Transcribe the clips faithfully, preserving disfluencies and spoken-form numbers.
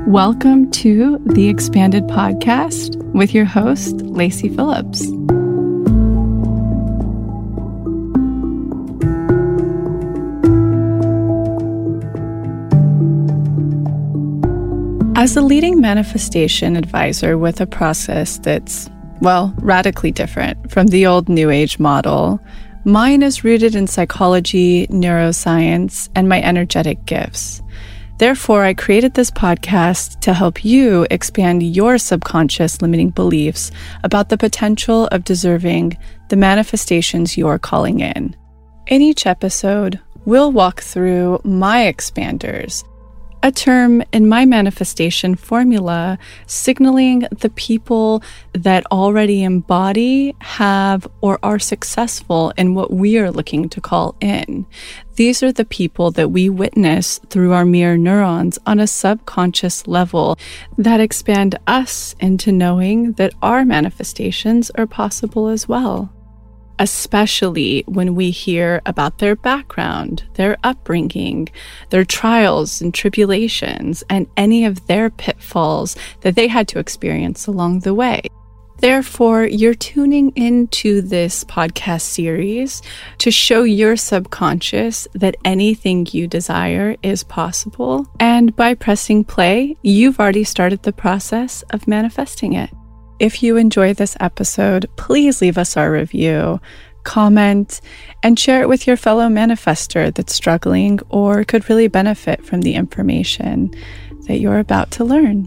Welcome to the Expanded Podcast with your host, Lacey Phillips. As a leading manifestation advisor with a process that's, well, radically different from the old New Age model, mine is rooted in psychology, neuroscience, and my energetic gifts. Therefore, I created this podcast to help you expand your subconscious limiting beliefs about the potential of deserving the manifestations you're calling in. In each episode, we'll walk through my expanders, a term in my manifestation formula signaling the people that already embody, have, or are successful in what we are looking to call in. These are the people that we witness through our mirror neurons on a subconscious level that expand us into knowing that our manifestations are possible as well. Especially when we hear about their background, their upbringing, their trials and tribulations, and any of their pitfalls that they had to experience along the way. Therefore, you're tuning into this podcast series to show your subconscious that anything you desire is possible. And by pressing play, you've already started the process of manifesting it. If you enjoy this episode, please leave us our review, comment, and share it with your fellow manifester that's struggling or could really benefit from the information that you're about to learn.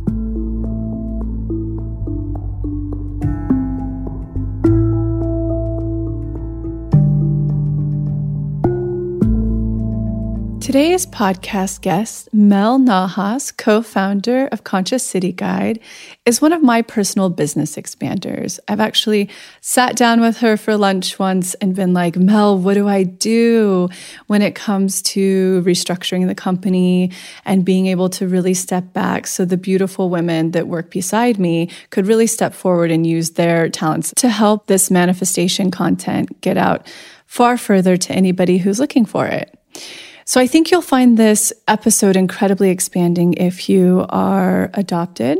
Today's podcast guest, Mel Nahas, co-founder of Conscious City Guide, is one of my personal business expanders. I've actually sat down with her for lunch once and been like, Mel, what do I do when it comes to restructuring the company and being able to really step back so the beautiful women that work beside me could really step forward and use their talents to help this manifestation content get out far further to anybody who's looking for it. So I think you'll find this episode incredibly expanding if you are adopted,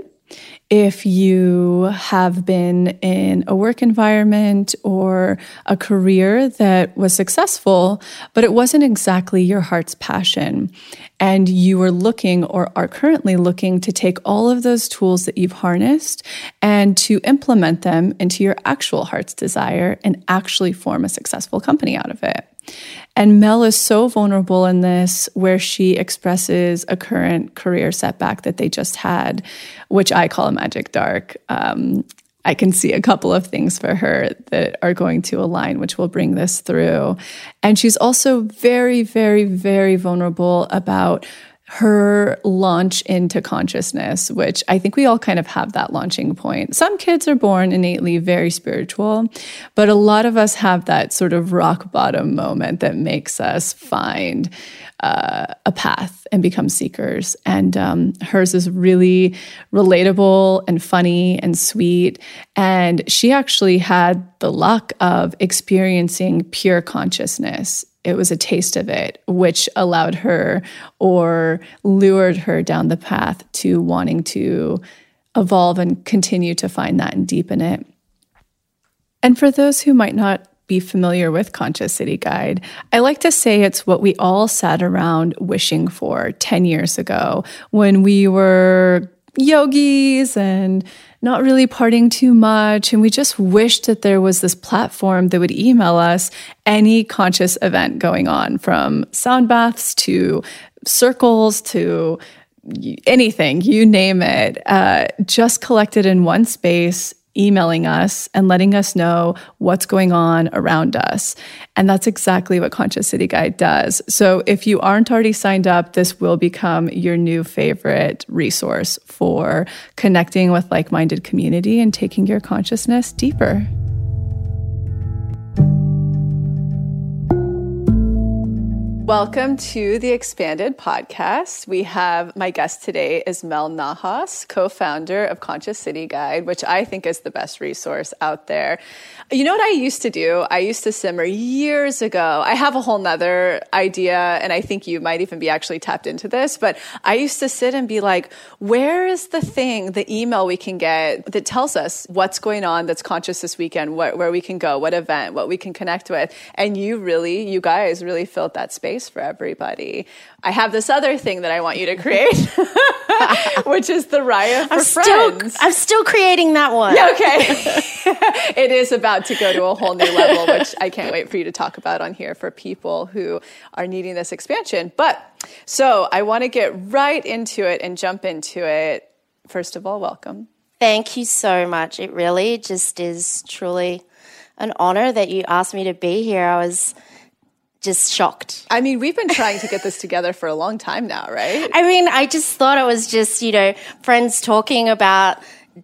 if you have been in a work environment or a career that was successful, but it wasn't exactly your heart's passion, and you were looking or are currently looking to take all of those tools that you've harnessed and to implement them into your actual heart's desire and actually form a successful company out of it. And Mel is so vulnerable in this, where she expresses a current career setback that they just had, which I call a magic dark. Um, I can see a couple of things for her that are going to align, which will bring this through. And she's also very, very, very vulnerable about her launch into consciousness, which I think we all kind of have that launching point. Some kids are born innately very spiritual, but a lot of us have that sort of rock bottom moment that makes us find uh, a path and become seekers. And um, hers is really relatable and funny and sweet. And she actually had the luck of experiencing pure consciousness. It was a taste of it, which allowed her or lured her down the path to wanting to evolve and continue to find that and deepen it. And for those who might not be familiar with Conscious City Guide, I like to say it's what we all sat around wishing for ten years ago when we were yogis and not really partying too much. And we just wished that there was this platform that would email us any conscious event going on, from sound baths to circles to anything, you name it, uh, just collected in one space, emailing us and letting us know what's going on around us. And that's exactly what Conscious City Guide does. So if you aren't already signed up, this will become your new favorite resource for connecting with like-minded community and taking your consciousness deeper. Welcome to the Expanded Podcast. We have, my guest today is Mel Nahas, co-founder of Conscious City Guide, which I think is the best resource out there. You know what I used to do? I used to simmer years ago. I have a whole nother idea, and I think you might even be actually tapped into this, but I used to sit and be like, where is the thing, the email we can get that tells us what's going on that's conscious this weekend, what, where we can go, what event, what we can connect with? And you really, you guys really filled that space for everybody. I have this other thing that I want you to create, which is the Raya for I'm Friends. Still, I'm still creating that one. Yeah, okay. It is about to go to a whole new level, which I can't wait for you to talk about on here for people who are needing this expansion. But so I want to get right into it and jump into it. First of all, welcome. Thank you so much. It really just is truly an honor that you asked me to be here. I was just shocked. I mean, we've been trying to get this together for a long time now, right? I mean, I just thought it was just, you know, friends talking about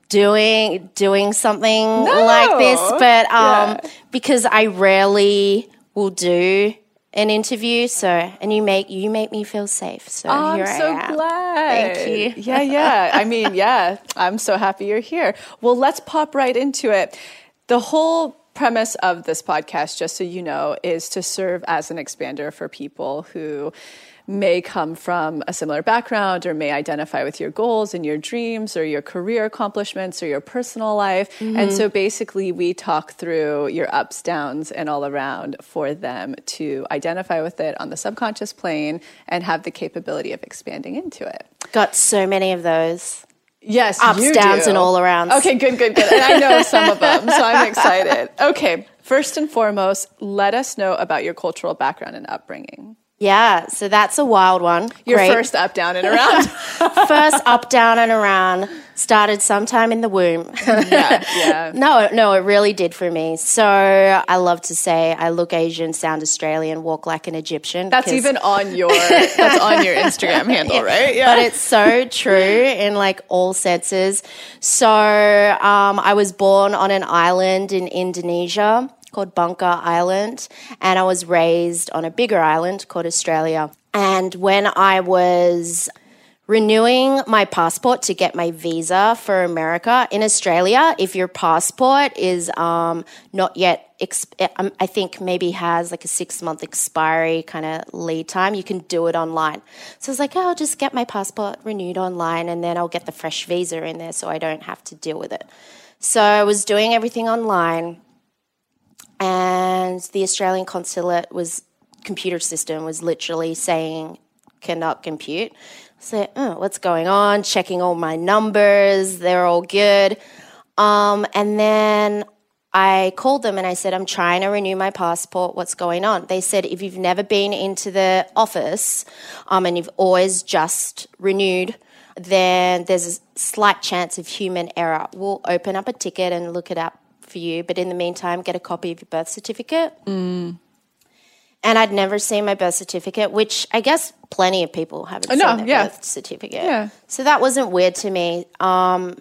doing doing something no. like this, but um, yeah. because I rarely will do an interview, so and you make you make me feel safe. So oh, here I'm so I am. glad. Thank you. Yeah, yeah. I mean, yeah. I'm so happy you're here. Well, let's pop right into it. The whole premise of this podcast, just so you know, is to serve as an expander for people who may come from a similar background or may identify with your goals and your dreams or your career accomplishments or your personal life. Mm-hmm. And so basically we talk through your ups, downs, and all around for them to identify with it on the subconscious plane and have the capability of expanding into it. Got so many of those. Yes, ups, you downs, do. and all around. Okay, good, good, good. And I know some of them, so I'm excited. Okay, first and foremost, let us know about your cultural background and upbringing. Yeah, so that's a wild one. Your Great. first up, down, and around. First up, down, and around started sometime in the womb. yeah, yeah. No, no, it really did for me. So I love to say I look Asian, sound Australian, walk like an Egyptian. That's even on your that's on your Instagram handle, right? Yeah. But it's so true in like all senses. So um, I was born on an island in Indonesia called Bangka Island, and I was raised on a bigger island called Australia. And when I was renewing my passport to get my visa for America, in Australia, if your passport is um, not yet, exp- I think maybe has like a six-month expiry kind of lead time, you can do it online. So I was like, oh, I'll just get my passport renewed online and then I'll get the fresh visa in there so I don't have to deal with it. So I was doing everything online, and the Australian consulate was computer system was literally saying cannot compute. So, oh, what's going on? Checking all my numbers, they're all good. Um, and then I called them and I said, I'm trying to renew my passport. What's going on? They said, if you've never been into the office um, and you've always just renewed, then there's a slight chance of human error. We'll open up a ticket and look it up for you, but in the meantime, get a copy of your birth certificate. Mm. And I'd never seen my birth certificate, which I guess plenty of people haven't oh, seen no, their yeah. birth certificate. Yeah. So that wasn't weird to me. Um,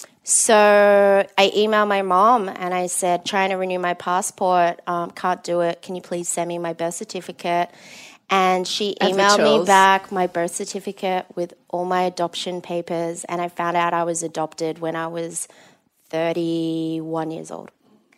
so I emailed my mom and I said, trying to renew my passport, um, can't do it. Can you please send me my birth certificate? And she emailed me back my birth certificate with all my adoption papers, and I found out I was adopted when I was thirty-one years old.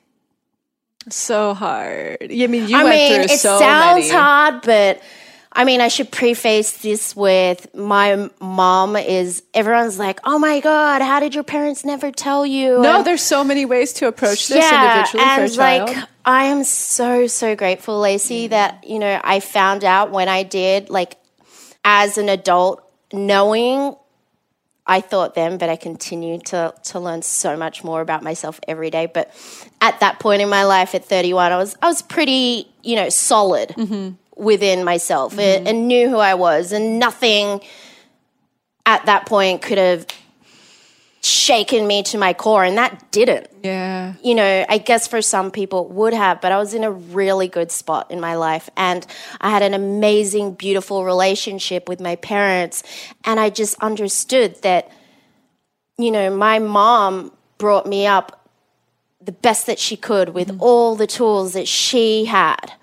So hard. I mean, you I went mean, through it so sounds many. hard, but I mean, I should preface this with my mom is, everyone's like, oh my God, how did your parents never tell you? No, and, there's so many ways to approach this yeah, individually for a and child. like, I am so, so grateful, Lacey, mm. that, you know, I found out when I did, like, as an adult, knowing I thought then, but I continue to to learn so much more about myself every day. But at that point in my life, at thirty-one, I was I was pretty, you know, solid mm-hmm. within myself mm-hmm. and, and knew who I was, and nothing at that point could have shaken me to my core, and that didn't. Yeah. You know, I guess for some people it would have, but I was in a really good spot in my life, and I had an amazing, beautiful relationship with my parents, and I just understood that, you know, my mom brought me up the best that she could with mm-hmm. all the tools that she had. Mm-hmm.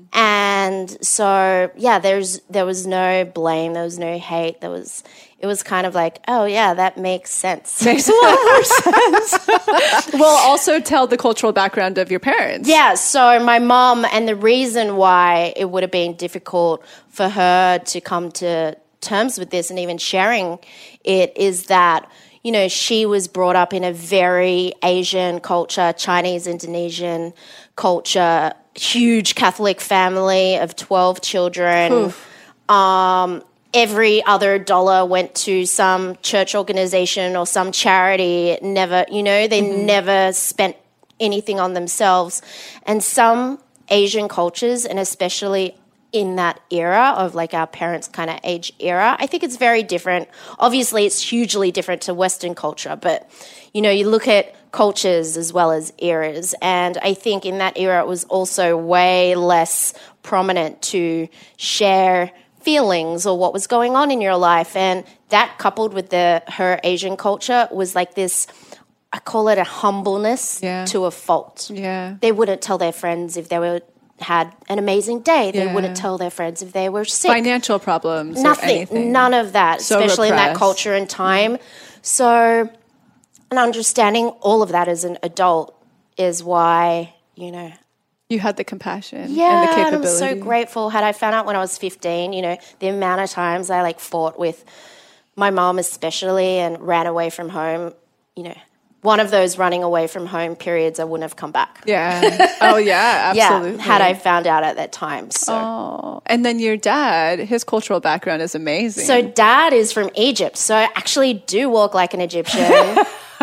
And so, yeah, there's there was no blame, there was no hate, there was it was kind of like, oh yeah, that makes sense. Makes a lot more sense. Well, also tell the cultural background of your parents. Yeah, so my mom, and the reason why it would have been difficult for her to come to terms with this and even sharing it is that, you know, she was brought up in a very Asian culture, Chinese, Indonesian culture, huge Catholic family of twelve children. Um, every other dollar went to some church organization or some charity. It never, you know, they mm-hmm. never spent anything on themselves. And some Asian cultures, and especially in that era of like our parents' kind of age era, I think it's very different. Obviously, it's hugely different to Western culture, but, you know, you look at cultures as well as eras. And I think in that era, it was also way less prominent to share feelings or what was going on in your life. And that coupled with the her Asian culture was like this, I call it a humbleness yeah. to a fault. Yeah. They wouldn't tell their friends if they were had an amazing day. They yeah. wouldn't tell their friends if they were sick. Financial problems. Nothing. Or anything. None of that, so especially repressed. in that culture and time. Mm. So, and understanding all of that as an adult is why, you know, you had the compassion yeah, and the capability. And I'm so grateful. Had I found out when I was fifteen, you know, the amount of times I like fought with my mom especially and ran away from home, you know, one of those running away from home periods, I wouldn't have come back. Yeah. Oh, yeah, absolutely. Yeah, had I found out at that time. So. Oh, and then your dad, his cultural background is amazing. So dad is from Egypt, so I actually do walk like an Egyptian. And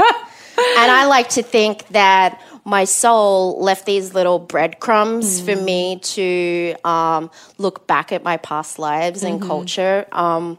I like to think that my soul left these little breadcrumbs mm. for me to um, look back at my past lives mm-hmm. and culture. Um,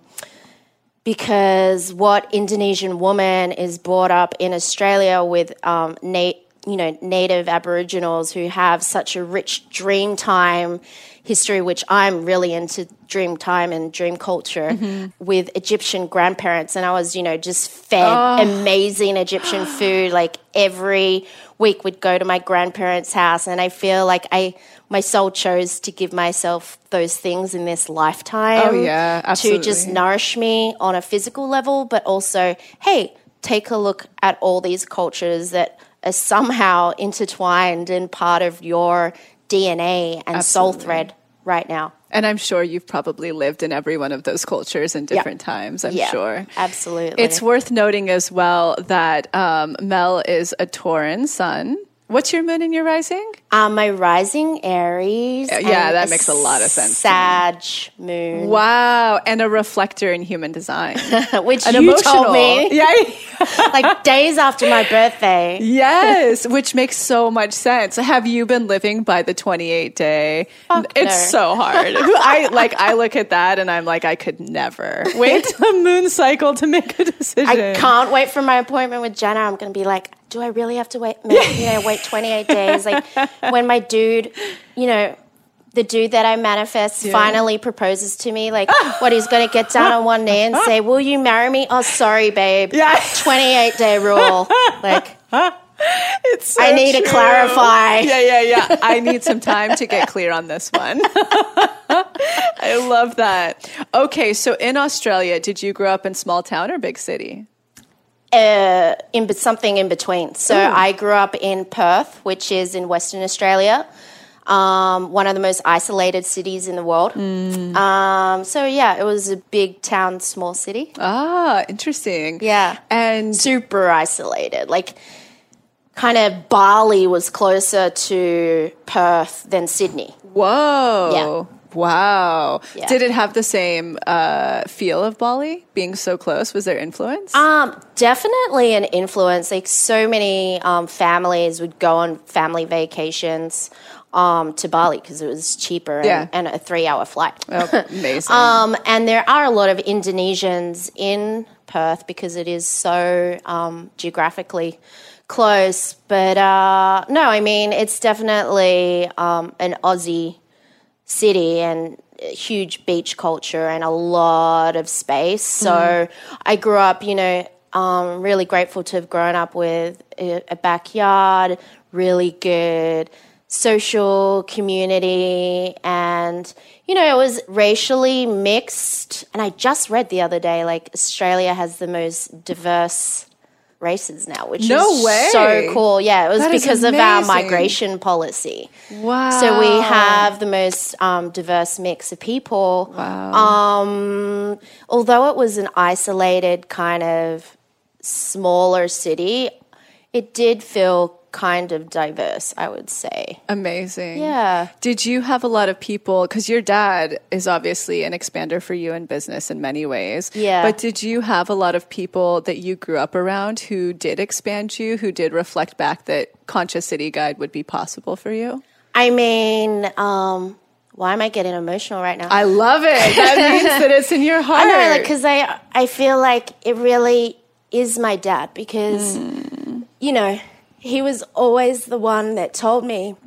because what Indonesian woman is brought up in Australia with um, na- you know, native Aboriginals who have such a rich dream time history, which I'm really into dream time and dream culture, mm-hmm. with Egyptian grandparents. And I was, you know, just fed oh. amazing Egyptian food. Like every week would go to my grandparents' house. And I feel like I, my soul chose to give myself those things in this lifetime. Oh, yeah, absolutely. To just nourish me on a physical level, but also, hey, take a look at all these cultures that are somehow intertwined and part of your D N A and absolutely. Soul thread right now. And I'm sure you've probably lived in every one of those cultures in different yep. times, I'm yeah, sure. Absolutely. It's worth noting as well that um, Mel is a Tauran sun. What's your moon and your rising? Um, my rising Aries. Uh, yeah, that makes a lot of sense. Sag moon. Wow, and a reflector in human design. Which An you emotional. told me. Yeah. Like days after my birthday. Yes, which makes so much sense. Have you been living by the twenty-eight day? Fuck it's no. so hard. I like I look at that and I'm like, I could never wait till the moon cycle to make a decision. I can't wait for my appointment with Jenna. I'm going to be like, do I really have to wait, you know, wait twenty-eight days? Like when my dude, you know, the dude that I manifest yeah. finally proposes to me, like what, he's going to get down on one knee and say, will you marry me? Oh, sorry, babe. Yeah. twenty-eight day rule. Like, it's so I need true. to clarify. Yeah, yeah, yeah. I need some time to get clear on this one. I love that. Okay, so in Australia, did you grow up in small town or big city? Uh, in something in between. So Ooh. I grew up in Perth, which is in Western Australia, um, one of the most isolated cities in the world. Mm. Um, so yeah, it was a big town, small city. Ah, interesting. Yeah, and super isolated. Like, kind of Bali was closer to Perth than Sydney. Whoa. Yeah. Wow. Yeah. Did it have the same uh, feel of Bali, being so close? Was there influence? Um, definitely an influence. Like so many um, families would go on family vacations um, to Bali because it was cheaper and, yeah. and a three-hour flight. Oh, amazing. um, and there are a lot of Indonesians in Perth because it is so um, geographically close. But uh, no, I mean, it's definitely um, an Aussie city and huge beach culture and a lot of space. So mm. I grew up, you know, um, really grateful to have grown up with a, a backyard, really good social community, and you know, it was racially mixed. And I just read the other day, like Australia has the most diverse races now, which no is way. so cool. Yeah, it was That is because of our amazing. migration policy. Wow. So we have the most um, diverse mix of people. Wow. Um, although it was an isolated kind of smaller city, it did feel kind of diverse, I would say. Amazing. Yeah. Did you have a lot of people, because your dad is obviously an expander for you in business in many ways. Yeah. But did you have a lot of people that you grew up around who did expand you, who did reflect back that Concha City Guide would be possible for you? I mean, um, why am I getting emotional right now? I love it. That means that it's in your heart. I know, like, because I, I feel like it really is my dad because, mm. you know, he was always the one that told me.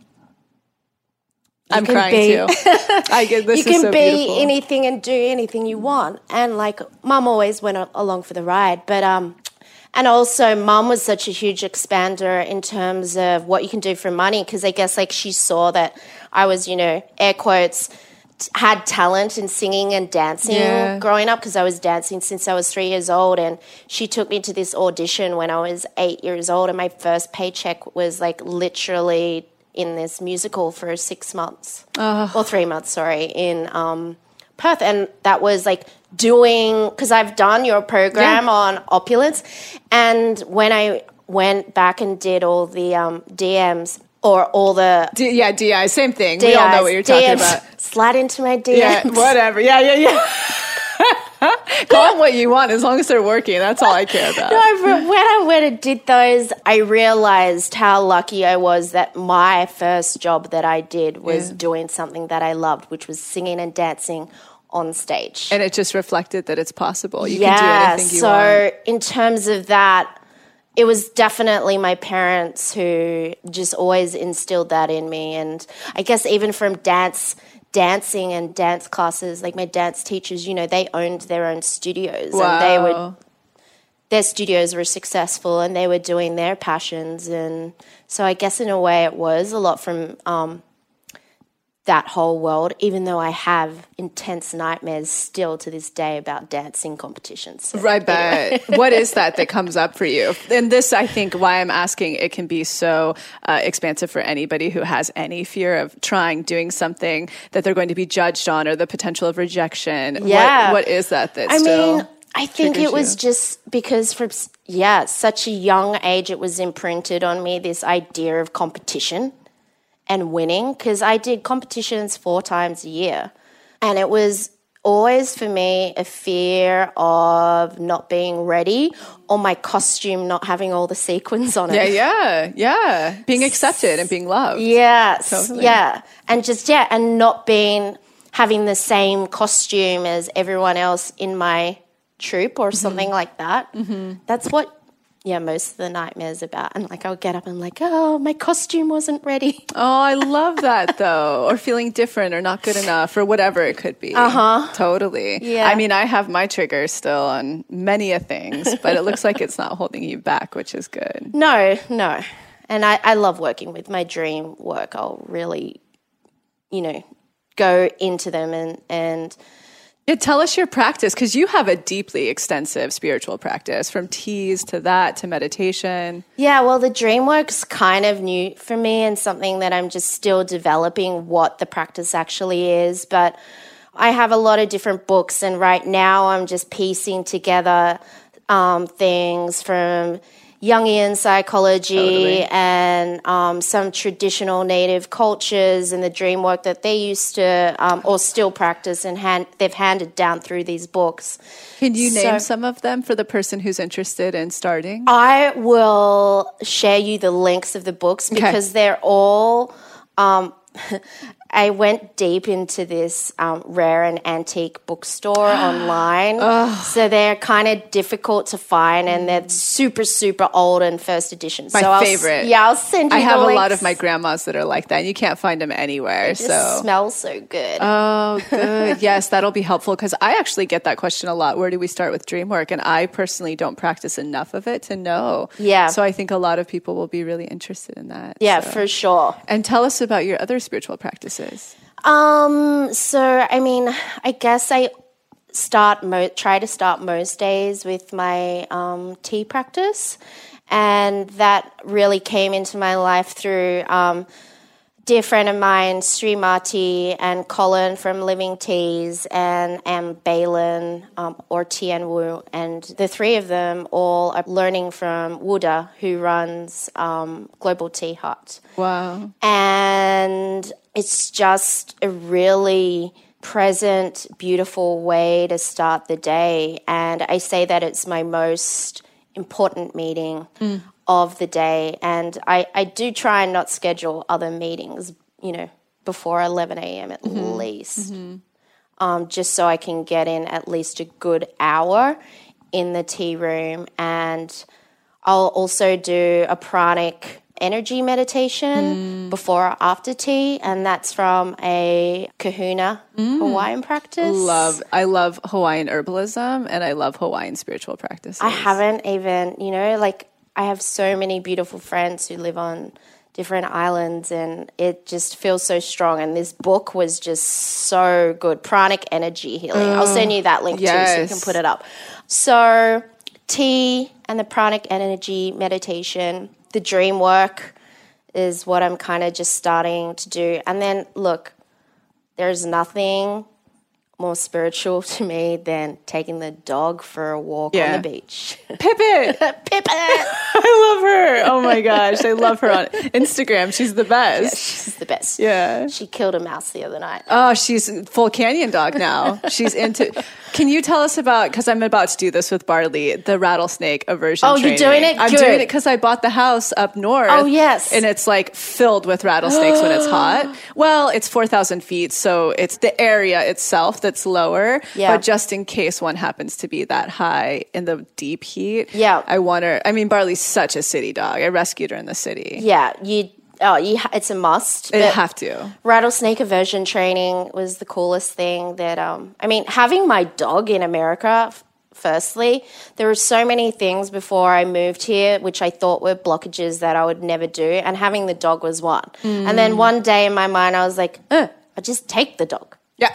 I'm crying be, too. I get this. You can is so be beautiful. anything and do anything you want, and like Mum always went a- along for the ride. But um, and also Mum was such a huge expander in terms of what you can do for money, because I guess like she saw that I was, you know, air quotes, had talent in singing and dancing yeah. growing up, because I was dancing since I was three years old, and she took me to this audition when I was eight years old, and my first paycheck was like literally in this musical for six months oh. or three months, sorry, in um, Perth, and that was like doing, because I've done your program yeah. on Opulence, and when I went back and did all the um, D Ms, or all the... D- yeah, D I, same thing. D Is, we all know what you're talking D Ms, about. Slide into my D Ms. Yeah, whatever. Yeah, yeah, yeah. Call them what you want as long as they're working. That's all I care about. No, when I went and did those, I realized how lucky I was that my first job that I did was yeah. doing something that I loved, which was singing and dancing on stage. And it just reflected that it's possible. You yeah, can do anything you so want. So in terms of that, it was definitely my parents who just always instilled that in me. And I guess even from dance, dancing and dance classes, like my dance teachers, you know, they owned their own studios. Wow. And they would, their studios were successful and they were doing their passions. And so I guess in a way it was a lot from um, that whole world, even though I have intense nightmares still to this day about dancing competitions. So right, but anyway. What is that that comes up for you? And this, I think, why I'm asking, it can be so uh, expansive for anybody who has any fear of trying, doing something that they're going to be judged on, or the potential of rejection. Yeah. What, what is that that I still mean, I think it was you? just because from, yeah, such a young age, it was imprinted on me, this idea of competition and winning, because I did competitions four times a year. And it was always for me a fear of not being ready, or my costume not having all the sequins on it. Yeah, yeah, yeah. Being accepted and being loved. Yeah, Totally. yeah. And just, yeah, and not being, having the same costume as everyone else in my troupe or something mm-hmm. like that. Mm-hmm. That's what, yeah, most of the nightmares about. And like I would get up and like, oh, my costume wasn't ready. Oh, I love that though. Or feeling different or not good enough or whatever it could be. Uh-huh. Totally. Yeah. I mean, I have my triggers still on many a things, but it looks like it's not holding you back, which is good. No, no. And I, I love working with my dream work. I'll really, you know, go into them and, and Yeah, tell us your practice, because you have a deeply extensive spiritual practice, from teas to that to meditation. Yeah, well, the dream work's kind of new for me and something that I'm just still developing what the practice actually is. But I have a lot of different books, and right now I'm just piecing together um, things from Jungian psychology Totally. and um, some traditional native cultures and the dream work that they used to um, or still practice, and hand, they've handed down through these books. Can you So- name some of them for the person who's interested in starting? I will share you the links of the books because they're all, um, I went deep into this um, rare and antique bookstore online. So they're kind of difficult to find, and they're super, super old and first edition. My so I'll, favorite. Yeah, I'll send you I the have links. a lot of my grandmas that are like that, and you can't find them anywhere. It just so smells so good. Oh, good. Yes, that'll be helpful because I actually get that question a lot. Where do we start with dream work? And I personally don't practice enough of it to know. Yeah. So I think a lot of people will be really interested in that. Yeah, so. for sure. And tell us about your other spiritual practices. Um, so, I mean, I guess I start, mo- try to start most days with my um, tea practice. And that really came into my life through um, a dear friend of mine, Srimati and Colin from Living Teas, and, and Balin um, or Tian Wu. And the three of them all are learning from Wuda, who runs um, Global Tea Hut. Wow. And it's just a really present, beautiful way to start the day. And I say that it's my most important meeting mm. of the day. And I, I do try and not schedule other meetings, you know, before eleven a.m. at mm-hmm. least, mm-hmm. Um, just so I can get in at least a good hour in the tea room. And I'll also do a pranic energy meditation mm. before or after tea, and that's from a kahuna mm. Hawaiian practice. Love, I love Hawaiian herbalism, and I love Hawaiian spiritual practices. I haven't even, you know, like I have so many beautiful friends who live on different islands, and it just feels so strong. And this book was just so good. Pranic energy healing. Uh, I'll send you that link yes. too, so you can put it up. So tea and the pranic energy meditation. The dream work is what I'm kind of just starting to do. And then, look, there's nothing more spiritual to me than taking the dog for a walk yeah. on the beach. Pippet! Pippet! I love her. Oh, my gosh. I love her on Instagram. She's the best. Yeah, she's the best. Yeah. She killed a mouse the other night. Oh, she's full canyon dog now. She's into... Can you tell us about, because I'm about to do this with Barley, the rattlesnake aversion Oh, training. you're doing it? I'm Good. doing it because I bought the house up north. Oh, yes. And it's like filled with rattlesnakes when it's hot. Well, it's four thousand feet, so it's the area itself that's lower. Yeah. But just in case one happens to be that high in the deep heat, yeah. I want her, I mean, Barley's such a city dog. I rescued her in the city. Yeah, you Oh, you ha- it's a must. You have to. Rattlesnake aversion training was the coolest thing that, um, I mean, having my dog in America, f- firstly, there were so many things before I moved here which I thought were blockages that I would never do, and having the dog was one. Mm. And then one day in my mind, I was like, oh, I'll just take the dog. Yeah.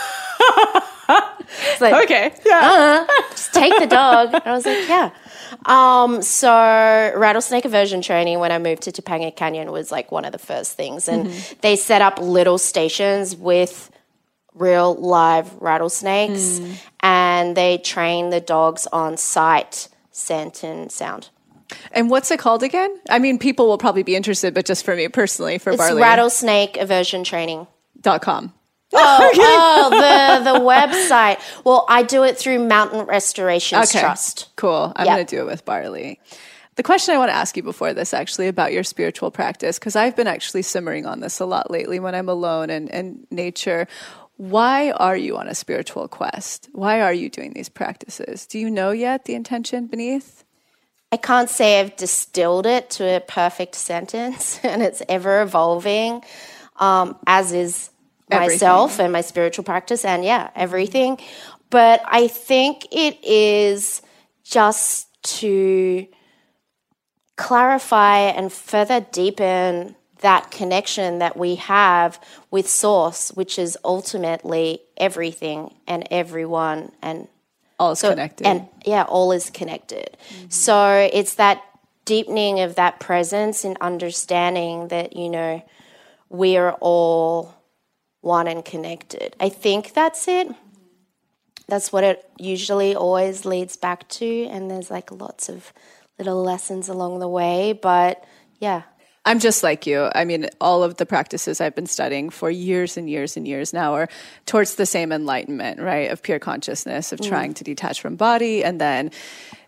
It's like, okay. Yeah. Uh, just take the dog. And I was like, yeah. Um, so rattlesnake aversion training when I moved to Topanga Canyon was like one of the first things. And mm-hmm. they set up little stations with real live rattlesnakes mm. and they train the dogs on sight, scent, and sound. And what's it called again? I mean, people will probably be interested, but just for me personally, for it's Barley. rattlesnake aversion training dot com. Oh, oh, the the website. Well, I do it through Mountain Restorations okay. Trust. Cool. I'm yep. going to do it with Barley. The question I want to ask you before this, actually, about your spiritual practice, because I've been actually simmering on this a lot lately when I'm alone and in nature. Why are you on a spiritual quest? Why are you doing these practices? Do you know yet the intention beneath? I can't say I've distilled it to a perfect sentence, and it's ever evolving, um, as is myself everything. And my spiritual practice and yeah, everything. But I think it is just to clarify and further deepen that connection that we have with Source, which is ultimately everything and everyone and all is so, connected. And yeah, all is connected. Mm-hmm. So it's that deepening of that presence and understanding that, you know, we are all one and connected. I think that's it. That's what it usually always leads back to. And there's like lots of little lessons along the way. But yeah. I'm just like you. I mean, all of the practices I've been studying for years and years and years now are towards the same enlightenment, right? Of pure consciousness, of trying mm. to detach from body and then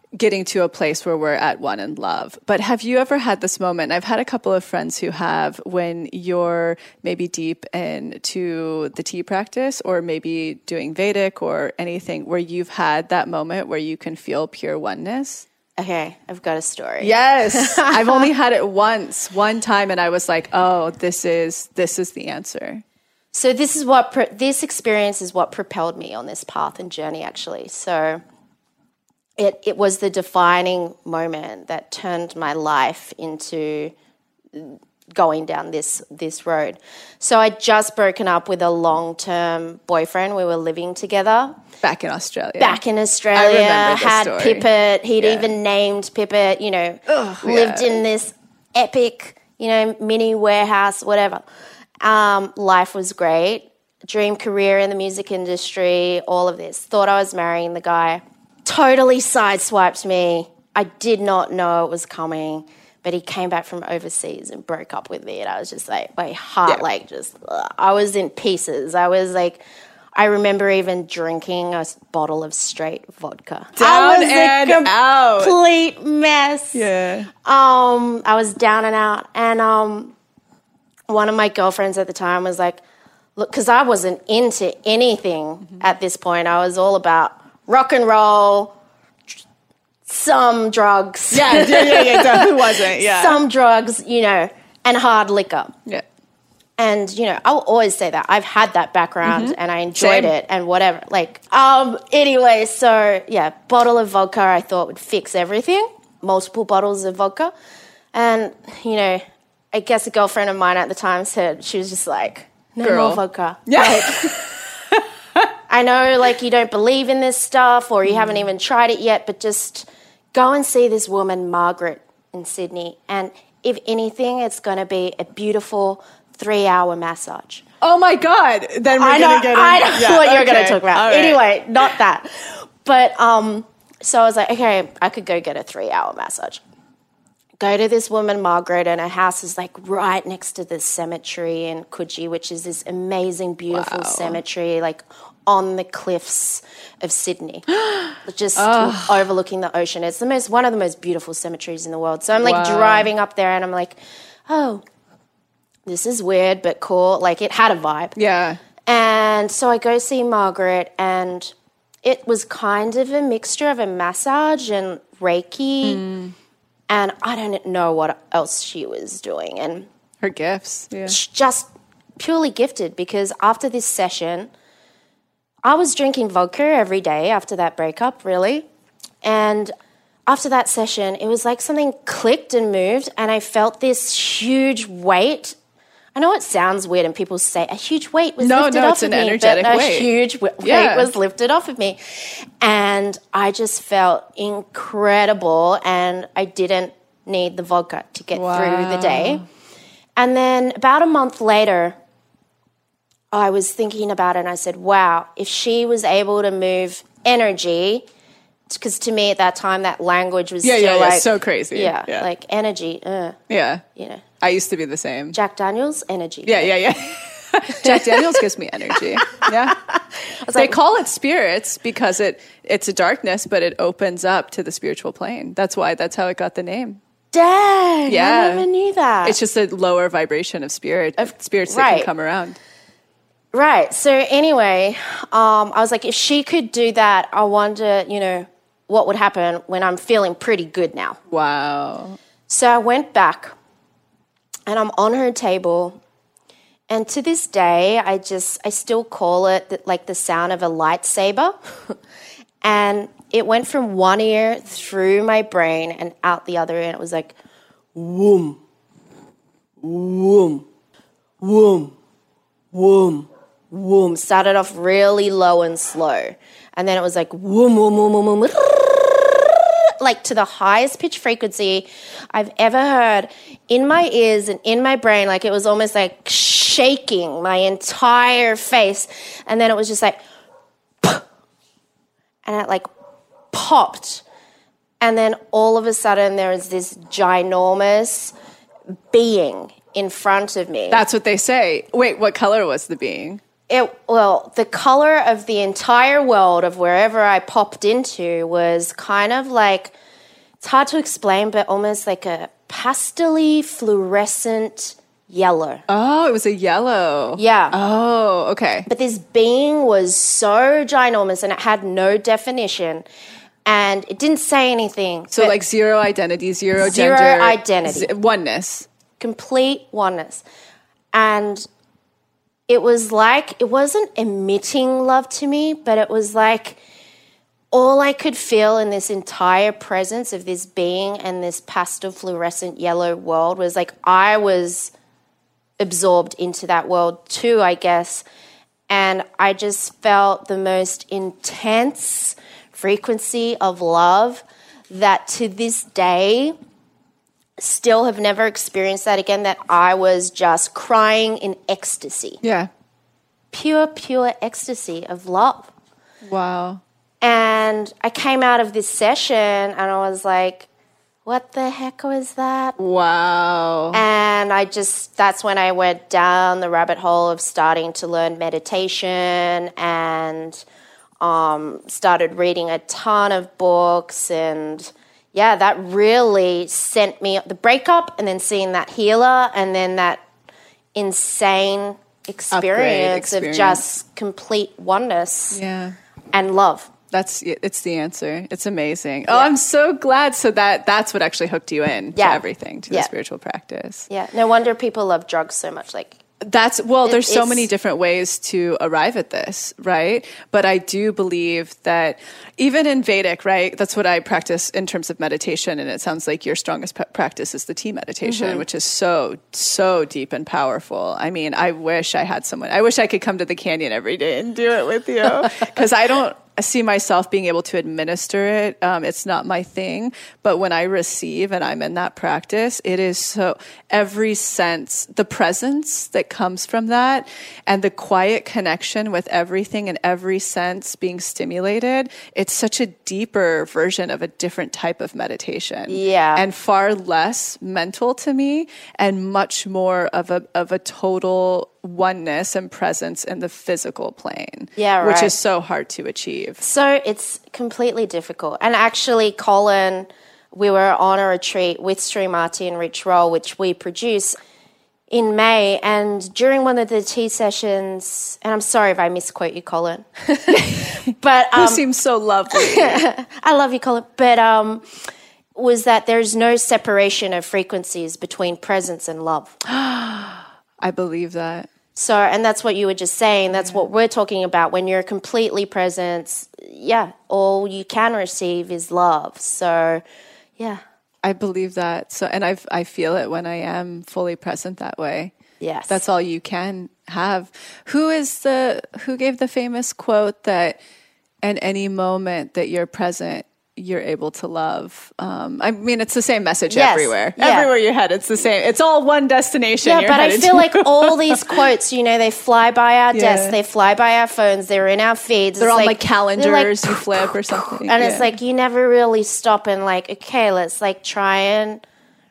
getting to a place where we're at one in love. But have you ever had this moment? I've had a couple of friends who have, when you're maybe deep into the tea practice or maybe doing Vedic or anything, where you've had that moment where you can feel pure oneness. Okay, I've got a story. Yes. I've only had it once, one time, and I was like, oh, this is this is the answer. So this is what pro- this experience is what propelled me on this path and journey, actually. So it it was the defining moment that turned my life into going down this this road. So I'd just broken up with a long-term boyfriend. We were living together. Back in Australia. Back in Australia. I remember this had story. Pippet. He'd Yeah. even named Pippet, you know, Ugh, lived yeah. in this epic, you know, mini warehouse, whatever. Um, life was great. Dream career in the music industry, all of this. Thought I was marrying the guy. Totally sideswiped me. I did not know it was coming, but he came back from overseas and broke up with me. And I was just like, my heart, Yeah. like just, ugh. I was in pieces. I was like, I remember even drinking a bottle of straight vodka. Down I was and a out. complete mess. Yeah. Um, I was down and out. And um, one of my girlfriends at the time was like, look, because I wasn't into anything mm-hmm. at this point. I was all about rock and roll, some drugs. Yeah, yeah, yeah, yeah, definitely wasn't. Yeah. Some drugs, you know, and hard liquor. Yeah. And, you know, I'll always say that. I've had that background Mm-hmm. and I enjoyed Same. it and whatever. Like, um, anyway, so, yeah, bottle of vodka I thought would fix everything. Multiple bottles of vodka. And, you know, I guess a girlfriend of mine at the time said, she was just like, no Girl. more vodka. Yeah. Like, I know, like, you don't believe in this stuff or you haven't even tried it yet, but just go and see this woman, Margaret, in Sydney. And if anything, it's going to be a beautiful three-hour massage. Oh, my God. Then we're I know, going to get in. I know Yeah, what you're okay. going to talk about. All right. Anyway, not that. But um, so I was like, okay, I could go get a three-hour massage. Go to this woman, Margaret, and her house is like right next to the cemetery in Coogee, which is this amazing, beautiful Wow. cemetery, like on the cliffs of Sydney, just overlooking the ocean. It's the most one of the most beautiful cemeteries in the world. So I'm like Wow. driving up there, and I'm like, oh, this is weird but cool. Like it had a vibe. Yeah. And so I go see Margaret, and it was kind of a mixture of a massage and Reiki. Mm. And I don't know what else she was doing. And Her gifts. Yeah. she's just purely gifted, because after this session, I was drinking vodka every day after that breakup, really. And after that session, it was like something clicked and moved, and I felt this huge weight. I know it sounds weird and people say a huge weight was No, lifted no, off it's of an me, energetic but a weight. huge w- Yeah. weight was lifted off of me. And I just felt incredible, and I didn't need the vodka to get through the day. And then about a month later, I was thinking about it and I said, wow, if she was able to move energy, because to me at that time that language was Yeah, still yeah, yeah, like, so crazy. Yeah, Yeah. like energy, uh, Yeah. you know. I used to be the same. Jack Daniels, energy. Yeah, yeah, yeah. Jack Daniels gives me energy. Yeah. They like- call it spirits because it it's a darkness, but it opens up to the spiritual plane. That's why, that's how it got the name. Dang, Yeah. I never knew that. It's just a lower vibration of spirit, of spirits that right. can come around. Right. So anyway, um, I was like, if she could do that, I wonder, you know, what would happen when I'm feeling pretty good now. Wow. So I went back and I'm on her table. And to this day, I just, I still call it the, like the sound of a lightsaber. And it went from one ear through my brain and out the other ear. And it was like, whoom, whoom, whoom, whoom, whoom. Started off really low and slow. And then it was like, whoom, whoom, whoom, whoom, whoom. Like to the highest pitch frequency I've ever heard in my ears and in my brain. Like it was almost like shaking my entire face. And then it was just like, and it like popped. And then all of a sudden there was this ginormous being in front of me. That's what they say. Wait, what color was the being? It, well, the color of the entire world of wherever I popped into was kind of like, it's hard to explain, but almost like a pastel-y fluorescent yellow. Oh, it was a yellow. Yeah. Oh, okay. But this being was so ginormous and it had no definition and it didn't say anything. So like zero identity, zero, zero gender. identity. Z- oneness. Complete oneness. And it was like, it wasn't emitting love to me, but it was like all I could feel in this entire presence of this being and this pastel fluorescent yellow world was like I was absorbed into that world too, I guess. And I just felt the most intense frequency of love that to this day still have never experienced that again, that I was just crying in ecstasy. Yeah. Pure, pure ecstasy of love. Wow. And I came out of this session and I was like, what the heck was that? Wow. And I just, that's when I went down the rabbit hole of starting to learn meditation and um, started reading a ton of books. And yeah, that really sent me the breakup and then seeing that healer and then that insane experience, experience. of just complete oneness Yeah. and love. That's it's the answer. It's amazing. Oh, yeah. I'm so glad. So that that's what actually hooked you in yeah. to everything, to yeah. the spiritual practice. Yeah. No wonder people love drugs so much. Like that's well, it, there's so many different ways to arrive at this, right? But I do believe that even in Vedic, right? That's what I practice in terms of meditation, and it sounds like your strongest p- practice is the tea meditation, mm-hmm. which is so so deep and powerful. I mean, I wish I had someone. I wish I could come to the canyon every day and do it with you, because I don't. I see myself being able to administer it. Um, it's not my thing, but when I receive and I'm in that practice, it is so every sense, the presence that comes from that and the quiet connection with everything and every sense being stimulated, it's such a deeper version of a different type of meditation. Yeah. And far less mental to me and much more of a, of a total oneness and presence in the physical plane, yeah, right. which is so hard to achieve. So it's completely difficult. And actually, Colin, we were on a retreat with Srimati and Rich Roll, which we produce in May. And during one of the tea sessions, and I'm sorry if I misquote you, Colin, but um, who seems so lovely. I love you, Colin. But um, was that there's no separation of frequencies between presence and love. I believe that. So, and that's what you were just saying. That's yeah. what we're talking about. When you're completely present, yeah, all you can receive is love. So, yeah. I believe that. So, and I I feel it when I am fully present that way. Yes. That's all you can have. Who is the, who gave the famous quote that at any moment that you're present, you're able to love? Um, I mean, it's the same message yes. everywhere. Yeah. Everywhere you head, it's the same. It's all one destination. Yeah, you're but I feel to. like all these quotes, you know, they fly by our yeah. desks, they fly by our phones, they're in our feeds. They're it's on like, like calendars like, you flip or something. And yeah. it's like you never really stop and like, okay, let's like try and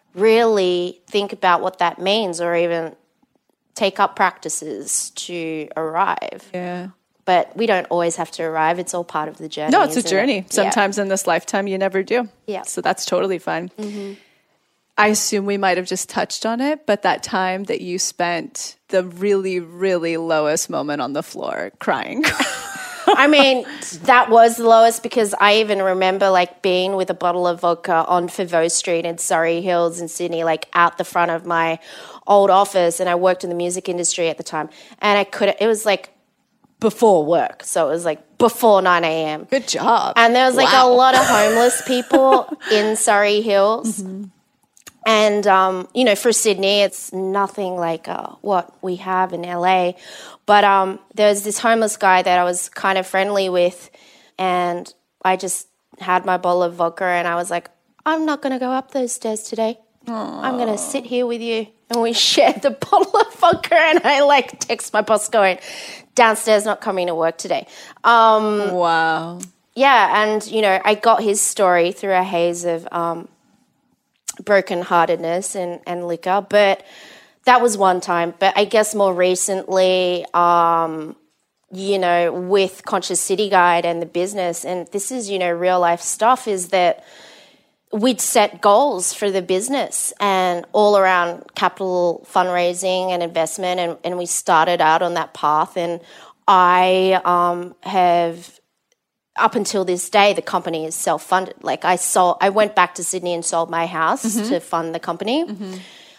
really think about what that means or even take up practices to arrive. Yeah. But we don't always have to arrive. It's all part of the journey. No, it's a journey. It? Sometimes yeah. in this lifetime, you never do. Yeah. So that's totally fine. Mm-hmm. I assume we might have just touched on it, but that time that you spent the really, really lowest moment on the floor crying. I mean, that was the lowest because I even remember like being with a bottle of vodka on Fivaux Street in Surrey Hills in Sydney, like out the front of my old office. And I worked in the music industry at the time. And I could, it was like, before work. So it was like before nine a.m. Good job. And there was like wow. a lot of homeless people in Surrey Hills. Mm-hmm. And, um, you know, for Sydney, it's nothing like uh, what we have in L A. But um, there was this homeless guy that I was kind of friendly with. And I just had my bottle of vodka and I was like, I'm not going to go up those stairs today. Aww. I'm going to sit here with you. And we shared the bottle of vodka and I like text my boss going, downstairs, not coming to work today. Um, wow. Yeah, and, you know, I got his story through a haze of um, brokenheartedness and, and liquor, but that was one time. But I guess more recently, um, you know, with Conscious City Guide and the business, and this is, you know, real life stuff, is that we'd set goals for the business and all around capital fundraising and investment, and, and we started out on that path. And I um, have, up until this day, the company is self-funded. Like I sold, I went back to Sydney and sold my house mm-hmm. to fund the company. Mm-hmm.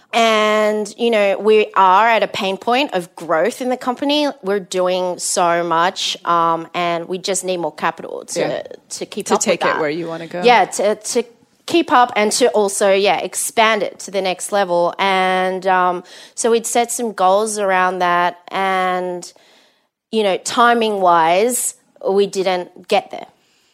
And, you know, we are at a pain point of growth in the company. We're doing so much um, and we just need more capital to, yeah. to keep to up with take that. it where you want to go. Yeah, to, to keep up and to also, yeah, expand it to the next level. And um, so we'd set some goals around that, and, you know, timing-wise, we didn't get there.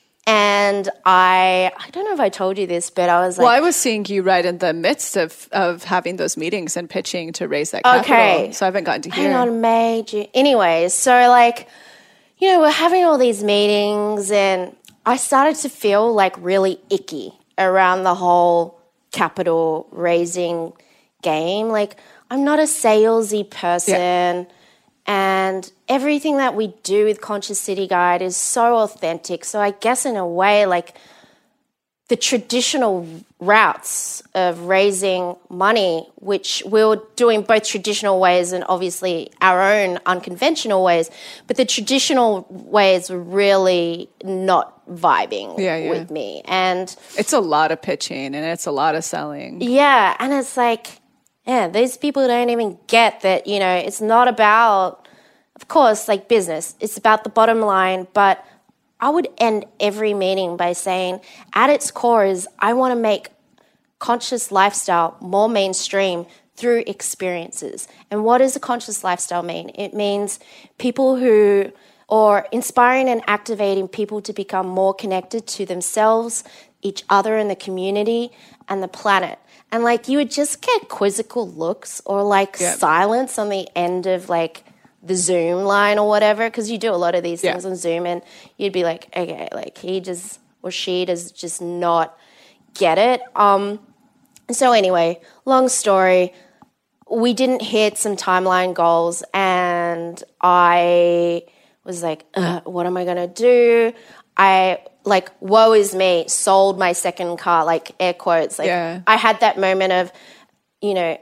And I, I don't know if I told you this, but I was like... Well, I was seeing you right in the midst of, of having those meetings and pitching to raise that capital. Okay. So I haven't gotten to hear. Hang on, May, June. Anyways, so like, you know, we're having all these meetings, and I started to feel like really icky around the whole capital raising game. Like, I'm not a salesy person. Yeah. And everything that we do with Conscious City Guide is so authentic. So I guess in a way, like, the traditional routes of raising money, which we were doing both traditional ways and obviously our own unconventional ways, but the traditional ways were really not vibing yeah, yeah. with me. And it's a lot of pitching and it's a lot of selling. Yeah, and it's like, yeah, these people don't even get that, you know, it's not about, of course, like business. It's about the bottom line, but I would end every meeting by saying, at its core is I want to make conscious lifestyle more mainstream through experiences. And what does a conscious lifestyle mean? It means people who, or inspiring and activating people to become more connected to themselves, each other in the community, and the planet. And like you would just get quizzical looks or like yep. silence on the end of like the Zoom line or whatever, because you do a lot of these things yeah. on Zoom, and you'd be like, okay, like he just or she does just not get it. Um, so anyway, long story, we didn't hit some timeline goals, and I was like, what am I going to do? I like, woe is me, sold my second car, like air quotes. Like yeah. I had that moment of, you know,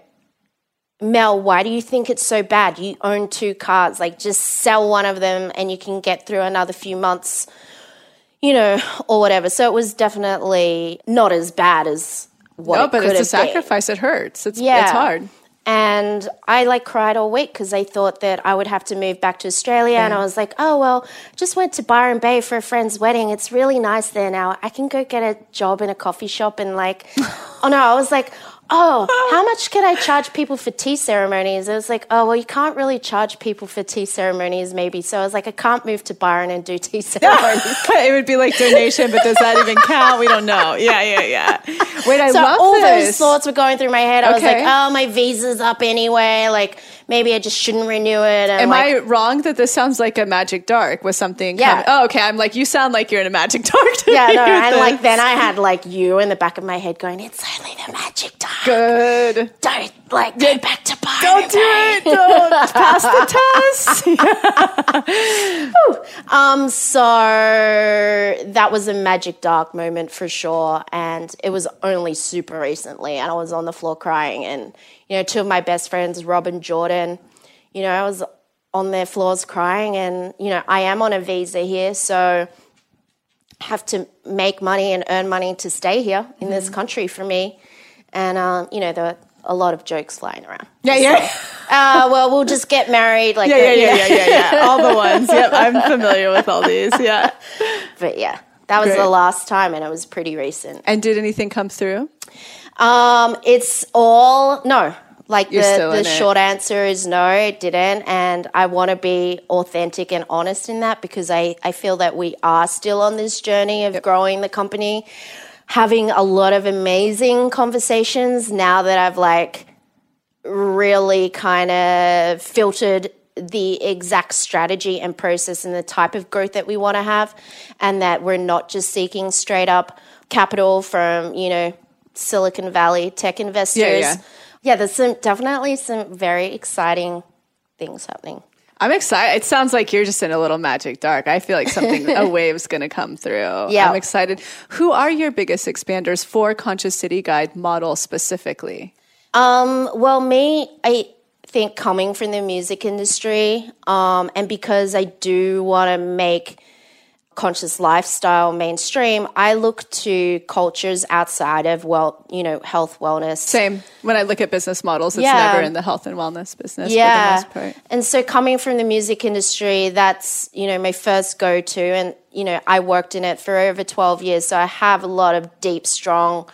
Mel, why do you think it's so bad? You own two cars. Like, just sell one of them and you can get through another few months, you know, or whatever. So it was definitely not as bad as what no, it but could it's a have sacrifice. been. It hurts. It's, yeah. it's hard. And I, like, cried all week because I thought that I would have to move back to Australia. Yeah. And I was like, oh, well, just went to Byron Bay for a friend's wedding. It's really nice there now. I can go get a job in a coffee shop and, like, oh, no, I was like, oh, how much can I charge people for tea ceremonies? I was like, oh, well, you can't really charge people for tea ceremonies maybe. So I was like, I can't move to Byron and do tea ceremonies. It would be like donation, but does that even count? We don't know. Yeah, yeah, yeah. Wait, I so love all this. those thoughts were going through my head. I okay. was like, oh, my visa's up anyway. Like, maybe I just shouldn't renew it. And Am like, I wrong that this sounds like a Magic Dark with something? Yeah. Coming? Oh, okay. I'm like, you sound like you're in a Magic Dark. To yeah, me no. And this. like, then I had like you in the back of my head going, it's only the Magic Dark. Good. Don't like go back to Byron. Don't do it. Don't pass the test. um. So that was a Magic Dark moment for sure, and it was only super recently, and I was on the floor crying, and you know, two of my best friends, Rob and Jordan, you know, I was on their floors crying, and you know, I am on a visa here, so I have to make money and earn money to stay here in mm. this country for me. And, um, you know, there were a lot of jokes flying around. Yeah, yeah. So, uh, well, we'll just get married. Like yeah, the, yeah, yeah, yeah, yeah, yeah, yeah. All the ones. Yep, I'm familiar with all these, yeah. But, yeah, that was Great. the last time, and it was pretty recent. And did anything come through? Um, it's all, no. Like, You're the, still the in short it. answer is no, it didn't. And I want to be authentic and honest in that, because I, I feel that we are still on this journey of yep. growing the company, having a lot of amazing conversations now that I've like really kind of filtered the exact strategy and process and the type of growth that we want to have, and that we're not just seeking straight up capital from, you know, Silicon Valley tech investors. Yeah, yeah. Yeah, there's some definitely some very exciting things happening. I'm excited. It sounds like you're just in a little magic dark. I feel like something, a wave's going to come through. Yeah. I'm excited. Who are your biggest expanders for Conscious City Guide model specifically? Um, well, me, I think coming from the music industry, um, and because I do want to make conscious lifestyle mainstream, I look to cultures outside of, well, you know, health, wellness. Same. When I look at business models, it's Yeah. never in the health and wellness business Yeah. for the most part. And so coming from the music industry, that's, you know, my first go-to. And, you know, I worked in it for over twelve years. So I have a lot of deep, strong,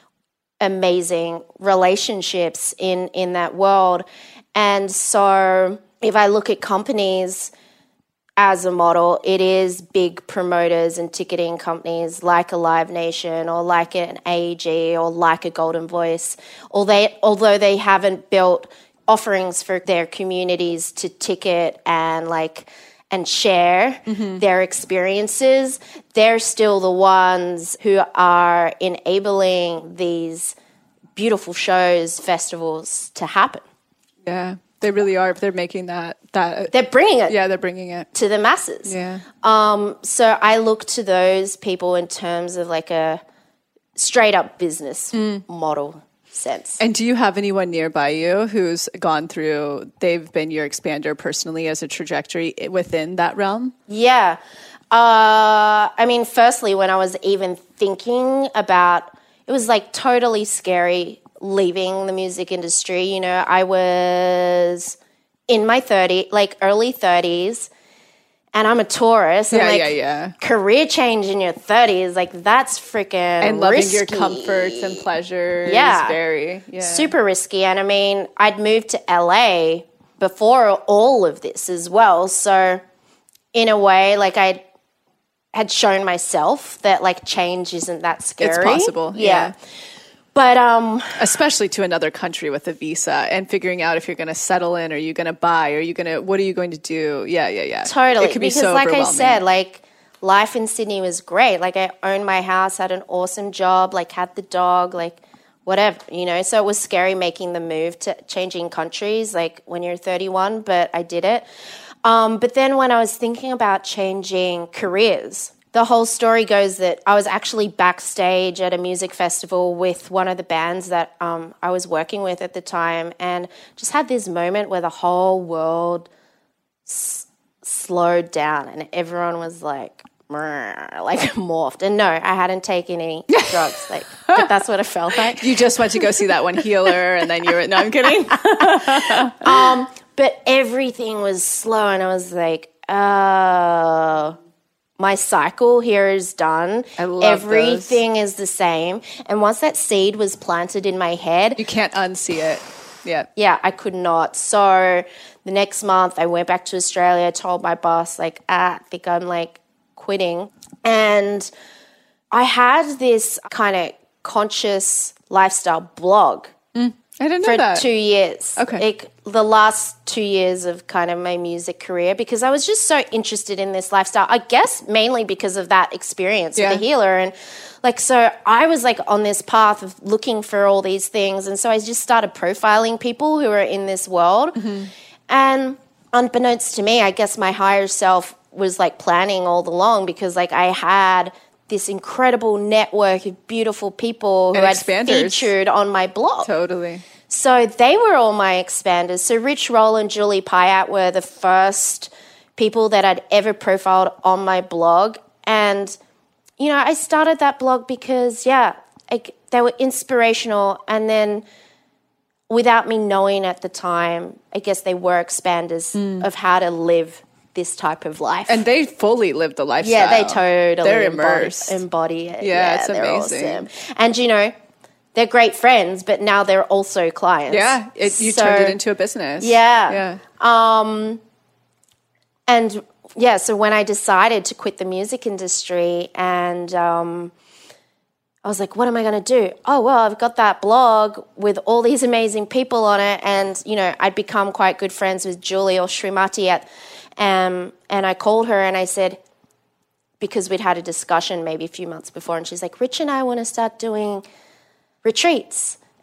amazing relationships in, in that world. And so if I look at companies as a model, it is big promoters and ticketing companies like a Live Nation or like an A E G or like a Golden Voice, or they, although they haven't built offerings for their communities to ticket and like and share mm-hmm. their experiences, they're still the ones who are enabling these beautiful shows, festivals to happen. Yeah. They really are. They're making that, that. They're bringing it. Yeah, they're bringing it. To the masses. Yeah. Um, so I look to those people in terms of like a straight up business mm. model sense. And do you have anyone nearby you who's gone through, they've been your expander personally as a trajectory within that realm? Yeah. Uh, I mean, firstly, when I was even thinking about, it was like totally scary leaving the music industry. You know, I was in my thirties, like early thirties, and I'm a Taurus. Yeah, and like, yeah, yeah. Career change in your thirties, like that's freaking and loving risky. your comforts and pleasures. Yeah, very yeah. super risky. And I mean, I'd moved to L A before all of this as well. So in a way, like I had shown myself that like change isn't that scary. It's possible. Yeah. yeah. But um, especially to another country with a visa and figuring out if you're going to settle in, or you going to buy, or you going to, what are you going to do? Yeah, yeah, yeah. Totally. It can be because so like I overwhelming. said, like life in Sydney was great. Like I owned my house, had an awesome job, like had the dog, like whatever, you know. So it was scary making the move to changing countries, like when you're thirty-one, but I did it. Um, but then when I was thinking about changing careers, the whole story goes that I was actually backstage at a music festival with one of the bands that um, I was working with at the time, and just had this moment where the whole world s- slowed down and everyone was like, like morphed. And no, I hadn't taken any drugs, like, but that's what it felt like. You just went to go see that one healer, and then you were, no, I'm kidding. um, but everything was slow, and I was like, oh, my cycle here is done. I love Everything those. is the same. And once that seed was planted in my head, you can't unsee it. Yeah. Yeah, I could not. So the next month I went back to Australia, told my boss, like, ah, I think I'm like quitting. And I had this kind of conscious lifestyle blog. Mm, I didn't know for that. two years. Okay. Like the last two years of kind of my music career, because I was just so interested in this lifestyle. I guess mainly because of that experience yeah. with the healer. And like, so I was like on this path of looking for all these things. And so I just started profiling people who are in this world. Mm-hmm. And unbeknownst to me, I guess my higher self was like planning all along, because like I had this incredible network of beautiful people who and had expanders. featured on my blog. Totally. So they were all my expanders. So Rich Roll and Julie Pyatt were the first people that I'd ever profiled on my blog. And, you know, I started that blog because, yeah, I, they were inspirational. And then without me knowing at the time, I guess they were expanders mm. of how to live this type of life. And they fully live the lifestyle. Yeah, they totally They're embody, immersed. embody it. Yeah, yeah it's they're amazing. Awesome. And, you know, they're great friends, but now they're also clients. Yeah, it, you so, turned it into a business. Yeah. Yeah. Um, and, yeah, so when I decided to quit the music industry, and um, I was like, what am I going to do? Oh, well, I've got that blog with all these amazing people on it. And, you know, I'd become quite good friends with Julie or Srimati at Um, and I called her and I said, because we'd had a discussion maybe a few months before, and she's like, Rich and I want to start doing retreats.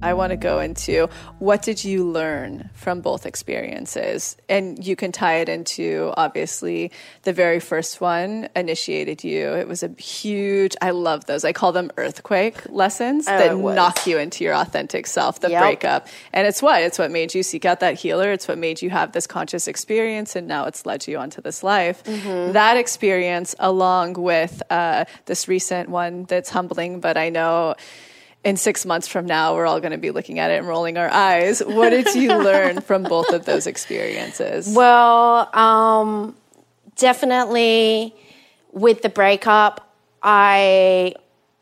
I want to go into what did you learn from both experiences? And you can tie it into, obviously, the very first one initiated you. It was a huge, I love those. I call them earthquake lessons Oh, that it was. knock you into your authentic self, the Yep. breakup. And it's what? It's what made you seek out that healer. It's what made you have this conscious experience. And now it's led you onto this life. Mm-hmm. That experience, along with uh, this recent one that's humbling, but I know in six months from now, we're all going to be looking at it and rolling our eyes. What did you learn from both of those experiences? Well, um, definitely with the breakup, I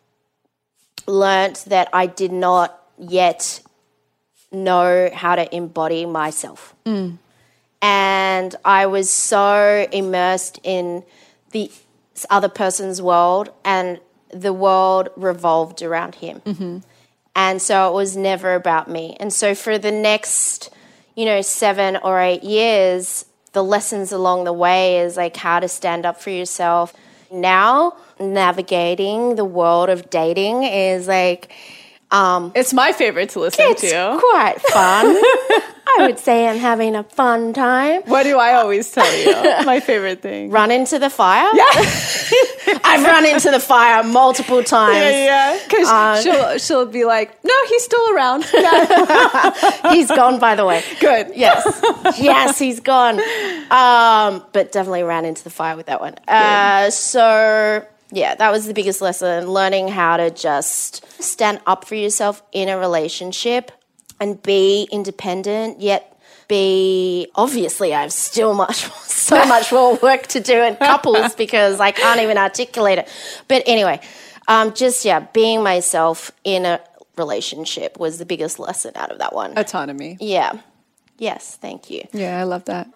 learned that I did not yet know how to embody myself. Mm. And I was so immersed in the other person's world, and the world revolved around him. Mm-hmm. And so it was never about me. And so for the next, you know, seven or eight years, the lessons along the way is like how to stand up for yourself. Now, navigating the world of dating is like, um, it's my favorite to listen it's to. quite fun. I would say I'm having a fun time. What do I always tell you? My favorite thing. Run into the fire? Yeah. I've run into the fire multiple times. Yeah, yeah. Because Uh, she'll, she'll be like, no, he's still around. Yeah. He's gone, by the way. Good. Yes. Yes, he's gone. Um, but definitely ran into the fire with that one. Uh, so, yeah, that was the biggest lesson, learning how to just stand up for yourself in a relationship and be independent, yet be, obviously I have still much, so much more work to do in couples because I can't even articulate it. But anyway, um, just, yeah, being myself in a relationship was the biggest lesson out of that one. Autonomy. Yeah. Yes, thank you. Yeah, I love that.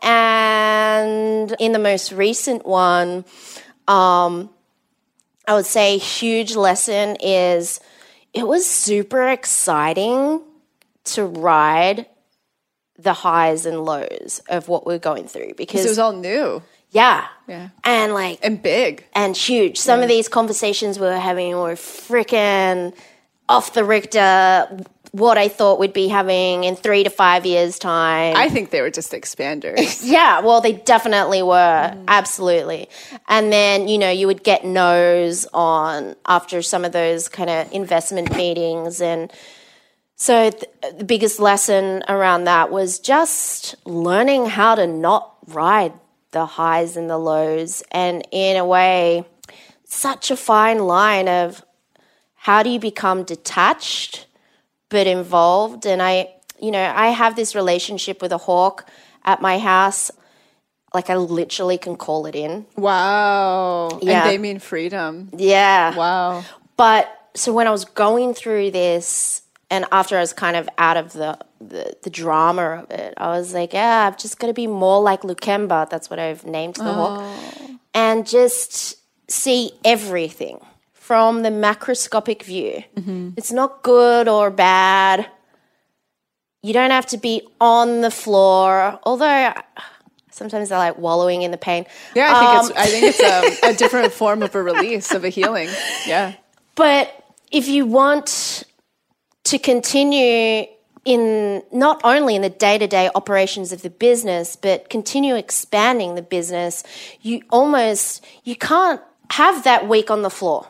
And in the most recent one, um, I would say a huge lesson is it was super exciting to ride the highs and lows of what we're going through because It was all new. yeah. Yeah. And like And big. and huge. Some of these conversations we were having were freaking off the Richter, what I thought we'd be having in three to five years' time. I think they were just expanders. Yeah, well, they definitely were. Absolutely. And then, you know, you would get no's on after some of those kind of investment meetings. And so th- the biggest lesson around that was just learning how to not ride the highs and the lows. And in a way, such a fine line of how do you become detached but involved. And I, you know, I have this relationship with a hawk at my house. Like I literally can call it in. Wow. Yeah. And they mean freedom. Yeah. Wow. But so when I was going through this and after I was kind of out of the, the, the drama of it, I was like, yeah, I'm just going to be more like Lukemba. That's what I've named the hawk. And just see everything from the macroscopic view. Mm-hmm. It's not good or bad. You don't have to be on the floor, although sometimes I like wallowing in the pain. Yeah, I think Um, it's I think it's a, a different form of a release, of a healing. Yeah. But if you want to continue in not only in the day-to-day operations of the business, but continue expanding the business, you almost, you can't have that week on the floor.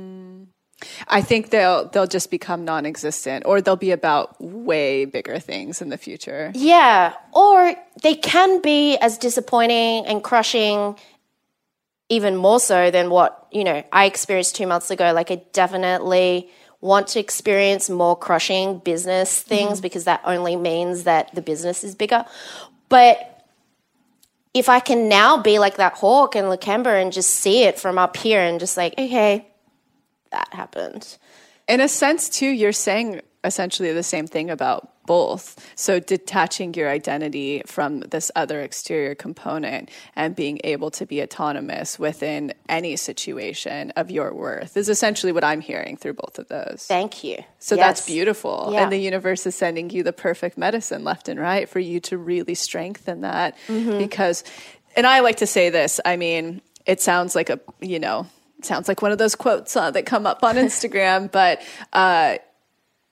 I think they'll they'll just become non-existent, or they'll be about way bigger things in the future. Yeah, or they can be as disappointing and crushing, even more so than what, you know, I experienced two months ago. Like I definitely want to experience more crushing business things mm-hmm. because that only means that the business is bigger. But if I can now be like that hawk in Lakemba and just see it from up here and just like, okay, that happened. In a sense, too, you're saying essentially the same thing about both. So detaching your identity from this other exterior component and being able to be autonomous within any situation of your worth is essentially what I'm hearing through both of those. Thank you. So yes. that's beautiful. Yeah. And the universe is sending you the perfect medicine left and right for you to really strengthen that. Mm-hmm. Because, and I like to say this, I mean, it sounds like a, you know, sounds like one of those quotes uh, that come up on Instagram, but uh,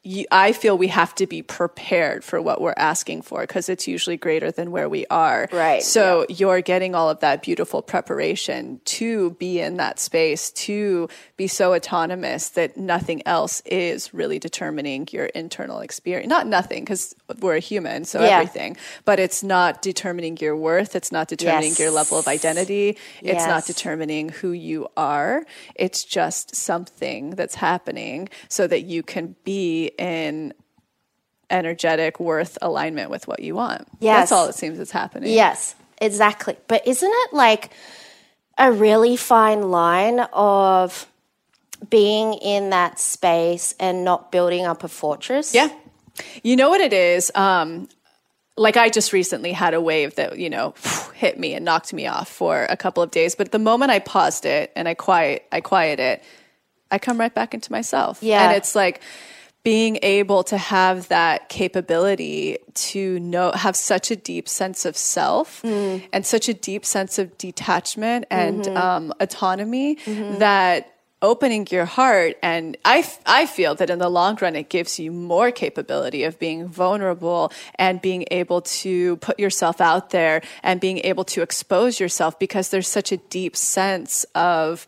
you, I feel we have to be prepared for what we're asking for because it's usually greater than where we are. Right. So yeah. You're getting all of that beautiful preparation to be in that space, to be so autonomous that nothing else is really determining your internal experience. Not nothing, because we're a human, so yeah. everything. But it's not determining your worth. It's not determining yes. your level of identity. It's yes. not determining who you are. It's just something that's happening so that you can be in energetic worth alignment with what you want. Yes. That's all it seems is happening. Yes, exactly. But isn't it like a really fine line of being in that space and not building up a fortress? Yeah. You know what it is? Um, like I just recently had a wave that, you know, hit me and knocked me off for a couple of days. But the moment I paused it and I quiet, I quiet it, I come right back into myself. Yeah. And it's like, being able to have that capability to know, have such a deep sense of self mm. and such a deep sense of detachment and mm-hmm. um, autonomy mm-hmm. that opening your heart, and I, I feel that in the long run, it gives you more capability of being vulnerable and being able to put yourself out there and being able to expose yourself because there's such a deep sense of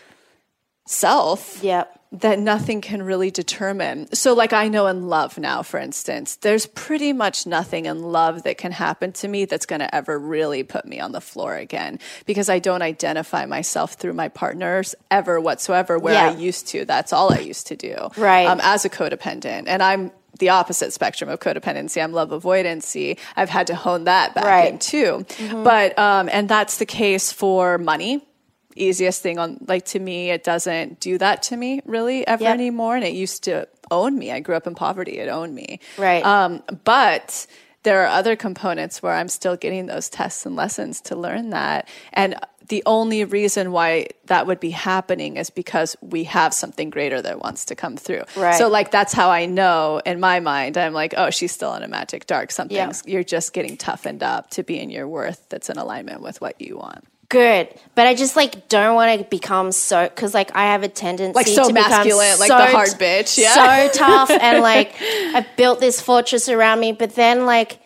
self. Yep. That nothing can really determine. So like I know in love now, for instance, there's pretty much nothing in love that can happen to me that's going to ever really put me on the floor again because I don't identify myself through my partners ever whatsoever where yeah. I used to. That's all I used to do right. um, as a codependent. And I'm the opposite spectrum of codependency. I'm love avoidancy. I've had to hone that back right. in too. Mm-hmm. But, um, and that's the case for money. Easiest thing on, like, to me, it doesn't do that to me really ever yep. anymore. And it used to own me. I grew up in poverty. It owned me. Right. Um, but there are other components where I'm still getting those tests and lessons to learn that. And the only reason why that would be happening is because we have something greater that wants to come through. Right. So like, that's how I know in my mind, I'm like, oh, she's still in a magic dark. Something's, yeah. you're just getting toughened up to be in your worth that's in alignment with what you want. Good, but I just like don't want to become so so—because like I have a tendency like so to masculine, like so the hard bitch, yeah, so tough, and like I built this fortress around me. But then, like,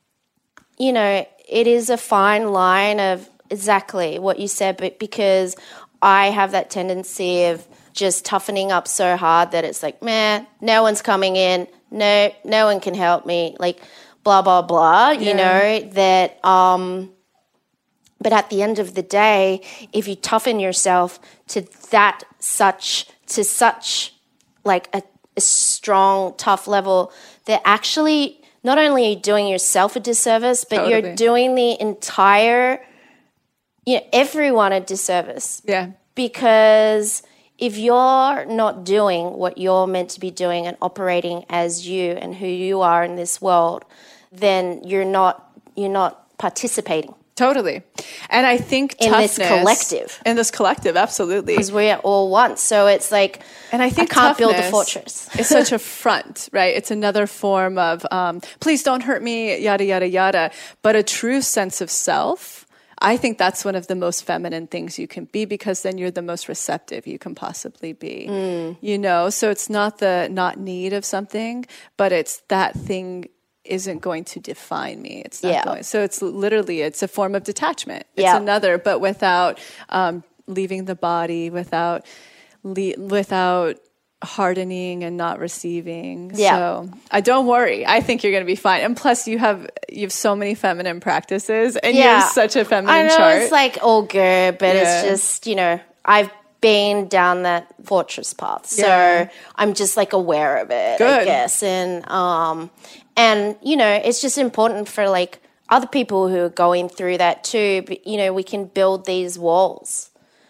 you know, it is a fine line of exactly what you said, but because I have that tendency of just toughening up so hard that it's like, man, no one's coming in, no, no one can help me, like blah blah blah. You yeah. know that. um But at the end of the day, if you toughen yourself to that such, to such like a, a strong, tough level, that actually not only are you doing yourself a disservice, but totally. You're doing the entire, you know, everyone a disservice. Yeah. Because if you're not doing what you're meant to be doing and operating as you and who you are in this world, then you're not, you're not participating. Totally. And I think in toughness, this collective. In this collective, absolutely. Because we're all one. So it's like, and I, think I can't build a fortress. It's such a front, right? It's another form of, um, please don't hurt me, yada, yada, yada. But a true sense of self, I think that's one of the most feminine things you can be because then you're the most receptive you can possibly be. Mm. You know, so it's not the not need of something, but it's that thing isn't going to define me. It's not yeah. going. So it's literally, it's a form of detachment. It's yeah. another, but without um, leaving the body, without le- without hardening and not receiving. Yeah. So I uh, don't worry. I think you're going to be fine. And plus, you have you have so many feminine practices, and yeah. you have such a feminine I know chart. It's like all good, but yeah. it's just, you know, I've been down that fortress path, so yeah. I'm just like aware of it. Good. I guess, and um. And, you know, it's just important for, like, other people who are going through that too. But, you know, we can build these walls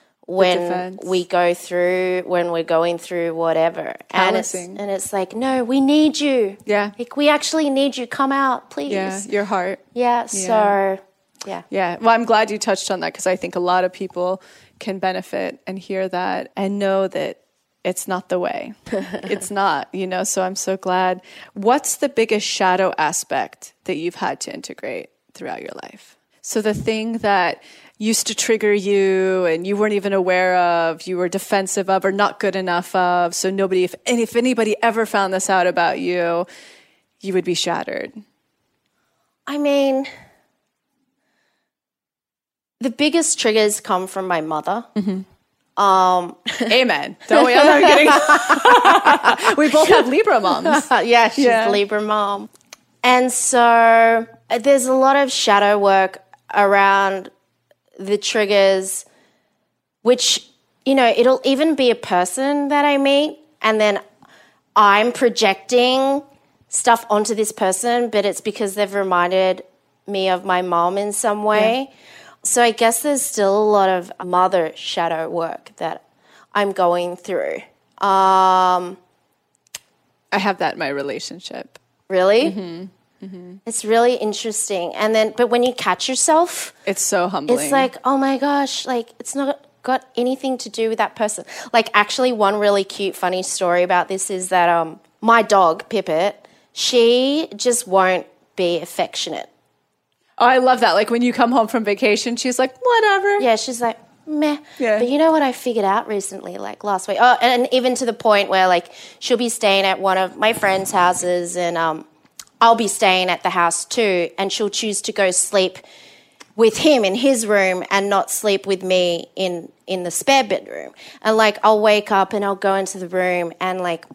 when we go through, when we're going through whatever. And it's, and it's like, no, we need you. Yeah. Like, we actually need you. Come out, please. Yeah, your heart. Yeah, yeah. so, yeah. Yeah. Well, I'm glad you touched on that because I think a lot of people can benefit and hear that and know that it's not the way. It's not, you know, so I'm so glad. What's the biggest shadow aspect that you've had to integrate throughout your life? So the thing that used to trigger you and you weren't even aware of, you were defensive of or not good enough of. So nobody, if, and if anybody ever found this out about you, you would be shattered. I mean, the biggest triggers come from my mother. Mm-hmm. Um, Amen. Don't we? I'm not kidding. We both have Libra moms. yeah, she's Yeah. Libra mom. And so uh, there's a lot of shadow work around the triggers, which, you know, it'll even be a person that I meet and then I'm projecting stuff onto this person, but it's because they've reminded me of my mom in some way. Yeah. So I guess there's still a lot of mother shadow work that I'm going through. Um, I have that in my relationship. Really? Mm-hmm. Mm-hmm. It's really interesting. And then, but when you catch yourself, it's so humbling. It's like, oh my gosh, like it's not got anything to do with that person. Like actually one really cute, funny story about this is that um, my dog, Pippet, she just won't be affectionate. Oh, I love that. Like when you come home from vacation, she's like, whatever. Yeah, she's like, meh. Yeah. But you know what I figured out recently, like last week? Oh, and even to the point where like she'll be staying at one of my friends' houses and um, I'll be staying at the house too, and she'll choose to go sleep with him in his room and not sleep with me in, in the spare bedroom. And like I'll wake up and I'll go into the room and like,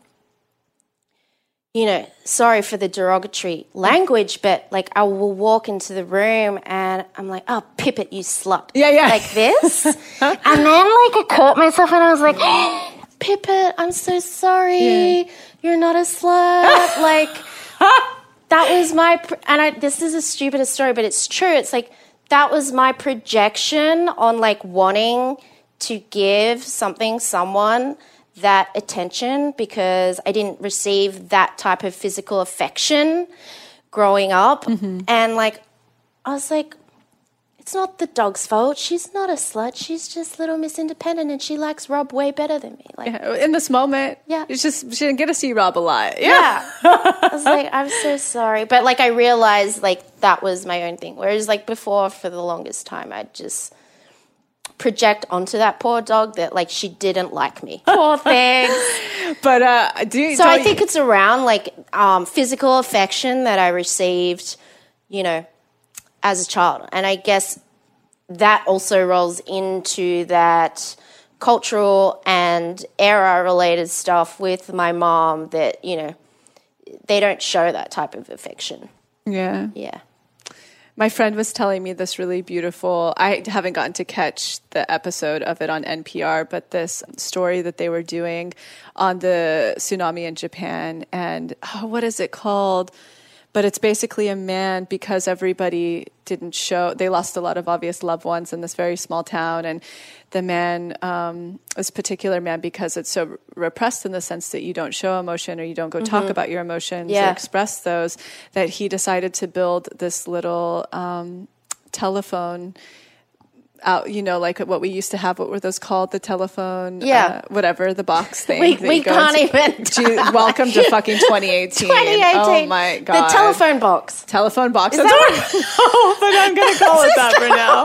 you know, sorry for the derogatory language, but like I will walk into the room and I'm like, oh, Pippet, you slut. Yeah, yeah. Like this. And then like I caught myself and I was like, Pippet, I'm so sorry. Yeah. You're not a slut. Like that was my, pr- and I, this is the stupidest story, but it's true. It's like, that was my projection on like wanting to give something, someone that attention because I didn't receive that type of physical affection growing up. Mm-hmm. And like, I was like, it's not the dog's fault. She's not a slut. She's just little Miss Independent and she likes Rob way better than me. Like yeah, in this moment, yeah, it's just, she didn't get to see Rob a lot. Yeah. yeah. I was like, I'm so sorry. But like, I realized like that was my own thing. Whereas like before, for the longest time, I'd just project onto that poor dog that like she didn't like me. Poor thing. But uh, do you, so I think it's around like um, physical affection that I received, you know, as a child, and I guess that also rolls into that cultural and era related stuff with my mom that, you know, they don't show that type of affection. Yeah. Yeah. My friend was telling me this really beautiful, I haven't gotten to catch the episode of it on N P R, but this story that they were doing on the tsunami in Japan. And oh, what is it called? But it's basically a man, because everybody didn't show, they lost a lot of obvious loved ones in this very small town. And the man, um, this particular man, because it's so repressed in the sense that you don't show emotion or you don't go mm-hmm. talk about your emotions yeah. or express those, that he decided to build this little um, telephone out, you know, like what we used to have. What were those called? The telephone, yeah, uh, whatever, the box thing. We, we can't into. even. Gee, welcome to fucking twenty eighteen. twenty eighteen. Oh my god. The telephone box. Telephone box. Is That's that what? No, but I'm gonna call it that for now.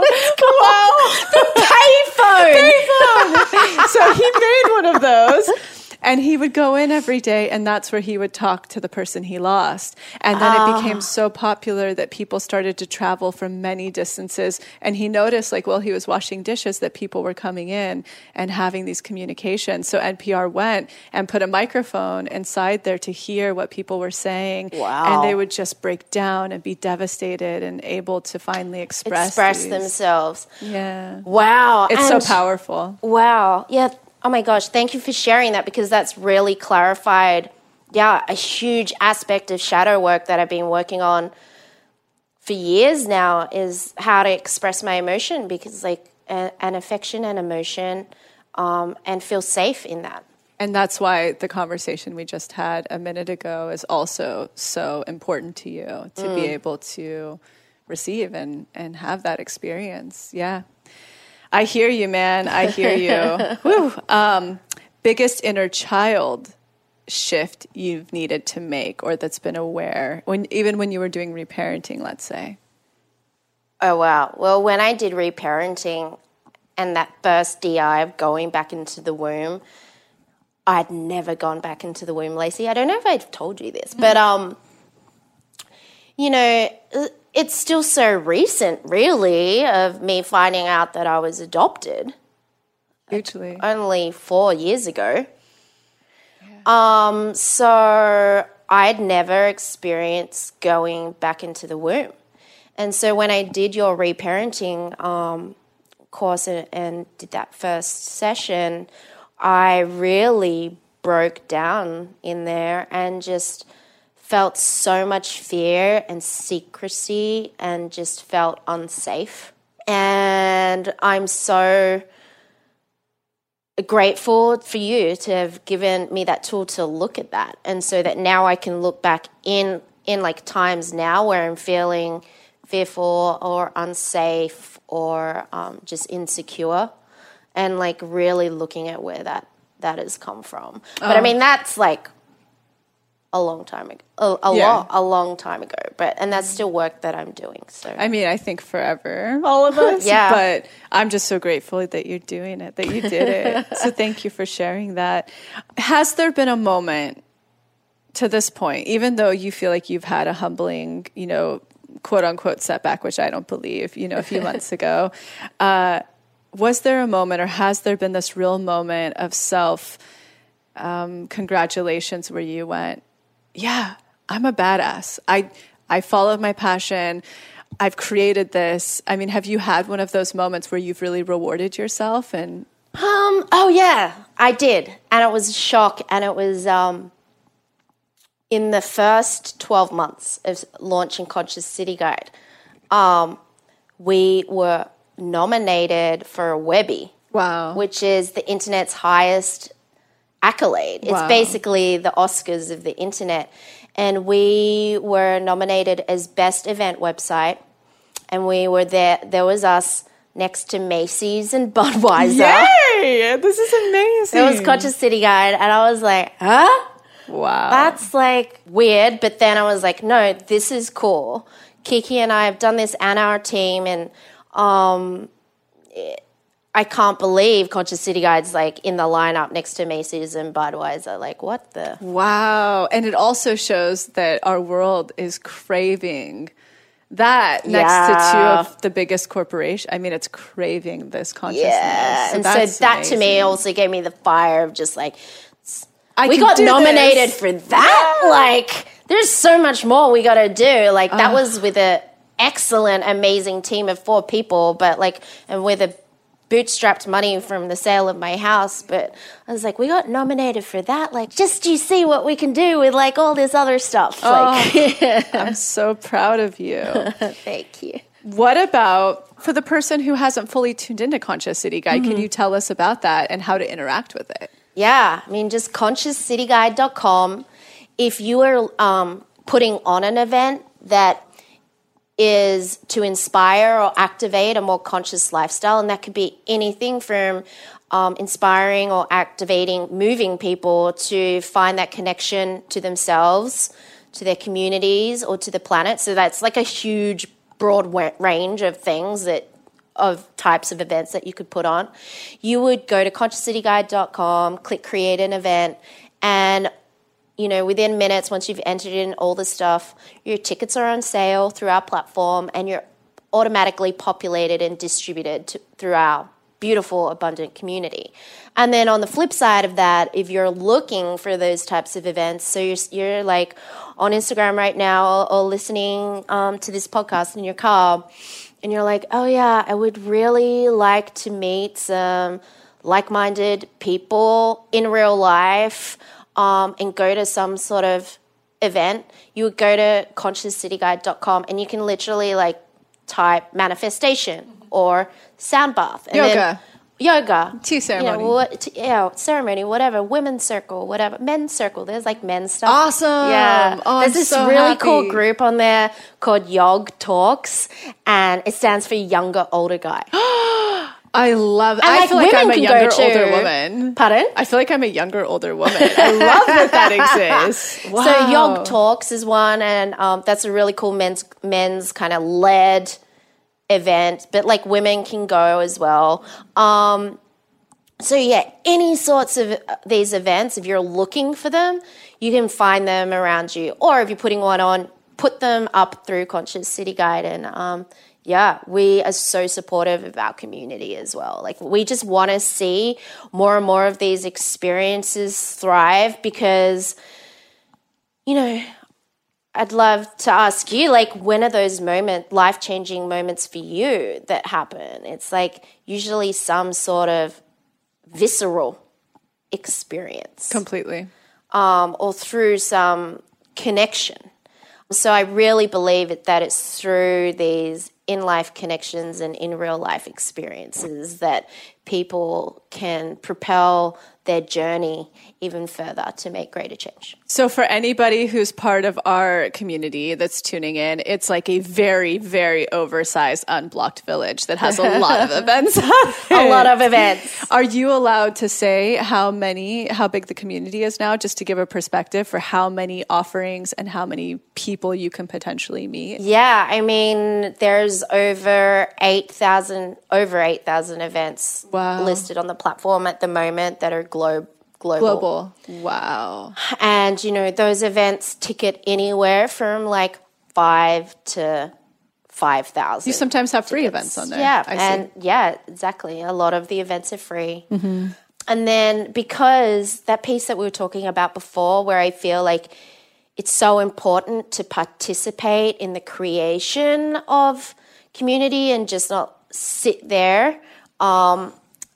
Wow. The payphone. Payphone. So he made one of those. And he would go in every day, and that's where he would talk to the person he lost. And then oh. it became so popular that people started to travel from many distances. And he noticed, like, while he was washing dishes, that people were coming in and having these communications. So N P R went and put a microphone inside there to hear what people were saying. Wow. And they would just break down and be devastated and able to finally express Express these. themselves. Yeah. Wow. It's and so powerful. Wow. Yeah. Oh my gosh, thank you for sharing that, because that's really clarified, yeah, a huge aspect of shadow work that I've been working on for years now is how to express my emotion, because like a, an affection and emotion um, and feel safe in that. And that's why the conversation we just had a minute ago is also so important to you, to mm. be able to receive and, and have that experience. Yeah. I hear you, man. I hear you. Whew. Um, biggest inner child shift you've needed to make, or that's been aware, when even when you were doing reparenting, let's say. Oh, wow. Well, when I did reparenting and that first D I of going back into the womb, I'd never gone back into the womb, Lacey. I don't know if I've told you this, but, um, you know, it's still so recent, really, of me finding out that I was adopted. Hugely. Only four years ago. Yeah. Um, so I'd never experienced going back into the womb. And so when I did your reparenting um, course and, and did that first session, I really broke down in there and just felt so much fear and secrecy and just felt unsafe. And I'm so grateful for you to have given me that tool to look at that. And so that now I can look back in, in like times now where I'm feeling fearful or unsafe or um, just insecure, and like really looking at where that that has come from. But oh. I mean, that's like a long time ago, a, a yeah. long, a long time ago. But and that's still work that I'm doing. So I mean, I think forever, all of us. yeah. But I'm just so grateful that you're doing it, that you did it. So thank you for sharing that. Has there been a moment to this point, even though you feel like you've had a humbling, you know, quote unquote setback, which I don't believe, you know, a few months ago, uh, was there a moment, or has there been this real moment of self um, congratulations where you went, yeah, I'm a badass. I I followed my passion. I've created this. I mean, have you had one of those moments where you've really rewarded yourself? And um, oh yeah, I did, and it was a shock, and it was um. in the first twelve months of launching Conscious City Guide, um, we were nominated for a Webby. Wow. Which is the internet's highest accolade. It's wow. basically the Oscars of the internet. And we were nominated as best event website. And we were there. There was us next to Macy's and Budweiser. Yay! This is amazing. It was Conscious City Guide. And I was like, huh? Wow. That's like weird. But then I was like, no, this is cool. Kiki and I have done this, and our team, and um, it, I can't believe Conscious City Guide's like in the lineup next to Macy's and Budweiser. Like, what the? Wow. And it also shows that our world is craving that next yeah. to two of the biggest corporations. I mean, it's craving this consciousness. Yeah. So and so that amazing. to me also gave me the fire of just like, I we got nominated this. for that. Yeah. Like, there's so much more we got to do. Like, that uh. was with an excellent, amazing team of four people, but like, and with a bootstrapped money from the sale of my house. But I was like, we got nominated for that. Like, just you see what we can do with like all this other stuff. Oh, like, I'm so proud of you. Thank you. What about for the person who hasn't fully tuned into Conscious City Guide? Mm-hmm. Can you tell us about that and how to interact with it? Yeah, I mean, just conscious city guide dot com. If you are um, putting on an event that is to inspire or activate a more conscious lifestyle, and that could be anything from um, inspiring or activating, moving people to find that connection to themselves, to their communities, or to the planet. So that's like a huge, broad range of things that of types of events that you could put on. You would go to conscious city guide dot com, click create an event, and you know, within minutes, once you've entered in all the stuff, your tickets are on sale through our platform, and you're automatically populated and distributed to, through our beautiful, abundant community. And then on the flip side of that, if you're looking for those types of events, so you're, you're like on Instagram right now or, or listening um, to this podcast in your car, and you're like, oh yeah, I would really like to meet some like-minded people in real life um, and go to some sort of event, you would go to conscious city guide dot com, and you can literally like type manifestation or sound bath. And yoga. Then yoga. Tea ceremony. You know, what, t- yeah, ceremony, whatever. Women's circle, whatever. Men's circle. There's like men's stuff. Awesome. Yeah. Oh, There's I'm this so really happy. cool group on there called Yog Talks, and it stands for younger, older guy. I love it. And, I like, feel like I'm a women can younger, go to- older woman. Pardon? I feel like I'm a younger, older woman. I love that that exists. Wow. So Yog Talks is one, and um, that's a really cool men's men's kind of led event, but like women can go as well. Um, so yeah, any sorts of these events, if you're looking for them, you can find them around you. Or if you're putting one on, put them up through Conscious City Guide. And um, yeah, we are so supportive of our community as well. Like we just want to see more and more of these experiences thrive because, you know, I'd love to ask you, like, when are those moment, life-changing moments for you that happen? It's like usually some sort of visceral experience. Completely. Um, or through some connection. So I really believe it, that it's through these in-life connections and in real-life experiences that people can propel their journey even further to make greater change. So for anybody who's part of our community that's tuning in, it's like a very, very oversized unblocked village that has a lot of events. A lot of events. Are you allowed to say how many, how big the community is now, just to give a perspective for how many offerings and how many people you can potentially meet? Yeah, I mean, there's over eight thousand, over eight thousand events wow. listed on the platform at the moment that are Globe, global. Global. Wow. And, you know, those events ticket anywhere from like five to five thousand. You sometimes have free tickets. Events on there. Yeah. I and see. yeah, exactly. A lot of the events are free. Mm-hmm. And then because that piece that we were talking about before, where I feel like it's so important to participate in the creation of community and just not sit there, um,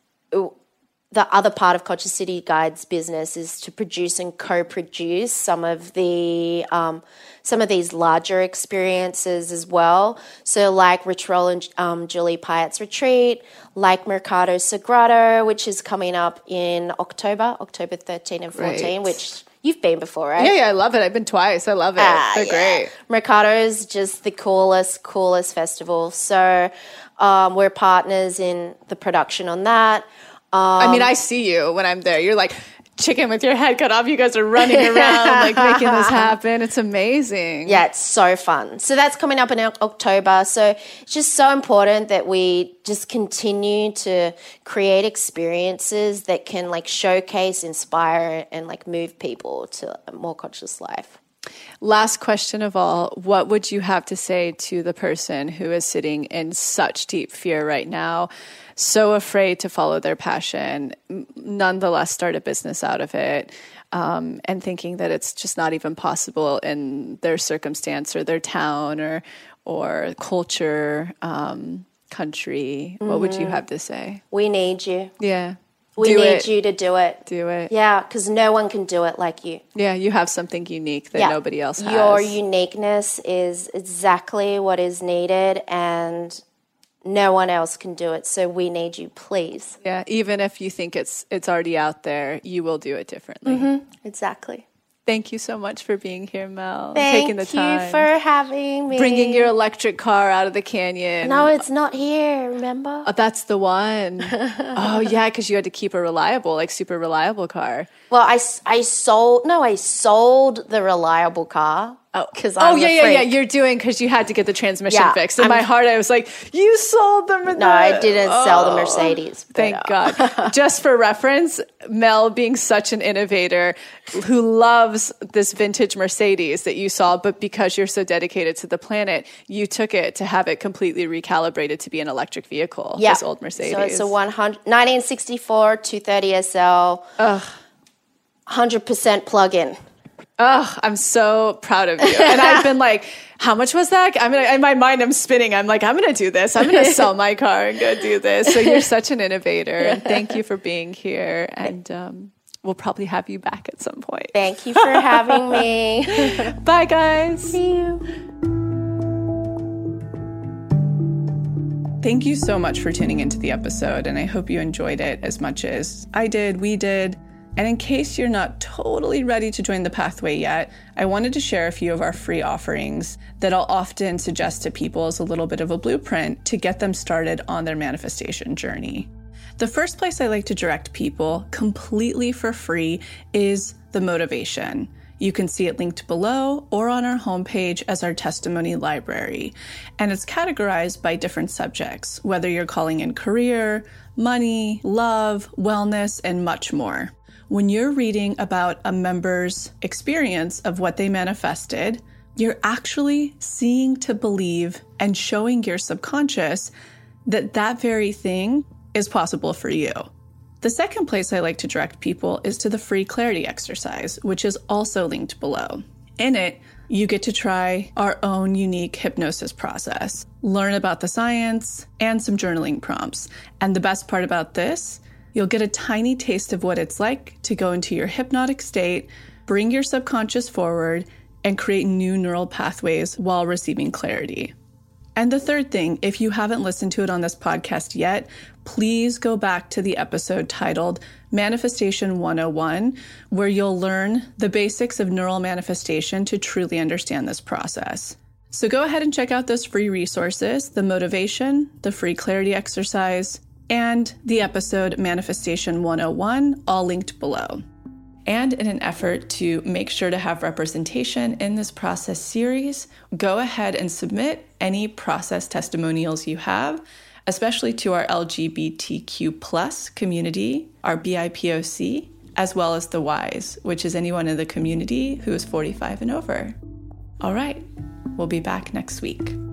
the other part of Conscious City Guide's business is to produce and co-produce some of the um, some of these larger experiences as well. So like Rich Roll and um, Julie Pyatt's retreat, like Mercado Sagrado, which is coming up in October, October thirteenth and fourteenth, Great. Which you've been before, right? Yeah, yeah, I love it. I've been twice. I love it. Ah, They're yeah. great. Mercado is just the coolest, coolest festival. So um, we're partners in the production on that. Um, I mean, I see you when I'm there. You're like chicken with your head cut off. You guys are running around, like making this happen. It's amazing. Yeah, it's so fun. So that's coming up in October. So it's just so important that we just continue to create experiences that can like showcase, inspire, and like move people to a more conscious life. Last question of all, what would you have to say to the person who is sitting in such deep fear right now, so afraid to follow their passion, nonetheless start a business out of it, um, and thinking that it's just not even possible in their circumstance or their town or or culture, um, country? Mm-hmm. What would you have to say? We need you. Yeah. We do need it. you to do it. Do it. Yeah, because no one can do it like you. Yeah, you have something unique that yeah. nobody else has. Your uniqueness is exactly what is needed, and no one else can do it. So we need you, please. Yeah, even if you think it's it's already out there, you will do it differently. Mm-hmm. Exactly. Thank you so much for being here, Mel. Thank taking the time. you for having me. Bringing your electric car out of the canyon. No, it's not here, remember? Oh, that's the one. Oh, yeah, because you had to keep a reliable, like super reliable car. Well, I, I sold, no, I sold the reliable car. Oh, because oh yeah, yeah, yeah. You're doing because you had to get the transmission yeah, fixed. In I'm, my heart, I was like, "You sold them." No, the, I didn't oh, sell the Mercedes. Thank uh, God. Just for reference, Mel, being such an innovator who loves this vintage Mercedes that you saw, but because you're so dedicated to the planet, you took it to have it completely recalibrated to be an electric vehicle. Yeah. This old Mercedes. So it's a one hundred, nineteen sixty-four two thirty S L, Ugh. one hundred percent plug-in. Oh, I'm so proud of you. And I've been like, how much was that? I'm gonna, in my mind, I'm spinning. I'm like, I'm going to do this. I'm going to sell my car and go do this. So you're such an innovator. And thank you for being here. And um, we'll probably have you back at some point. Thank you for having me. Bye, guys. See you. Thank you so much for tuning into the episode. And I hope you enjoyed it as much as I did, we did. And in case you're not totally ready to join the pathway yet, I wanted to share a few of our free offerings that I'll often suggest to people as a little bit of a blueprint to get them started on their manifestation journey. The first place I like to direct people completely for free is the motivation. You can see it linked below or on our homepage as our testimony library. And it's categorized by different subjects, whether you're calling in career, money, love, wellness, and much more. When you're reading about a member's experience of what they manifested, you're actually seeing to believe and showing your subconscious that that very thing is possible for you. The second place I like to direct people is to the free clarity exercise, which is also linked below. In it, you get to try our own unique hypnosis process, learn about the science, and some journaling prompts. And the best part about this, you'll get a tiny taste of what it's like to go into your hypnotic state, bring your subconscious forward, and create new neural pathways while receiving clarity. And the third thing, if you haven't listened to it on this podcast yet, please go back to the episode titled Manifestation one oh one, where you'll learn the basics of neural manifestation to truly understand this process. So go ahead and check out those free resources, the motivation, the free clarity exercise, and the episode Manifestation one oh one, all linked below. And in an effort to make sure to have representation in this process series, go ahead and submit any process testimonials you have, especially to our L G B T Q plus community, our B I P O C, as well as the WISE, which is anyone in the community who is forty-five and over. All right, we'll be back next week.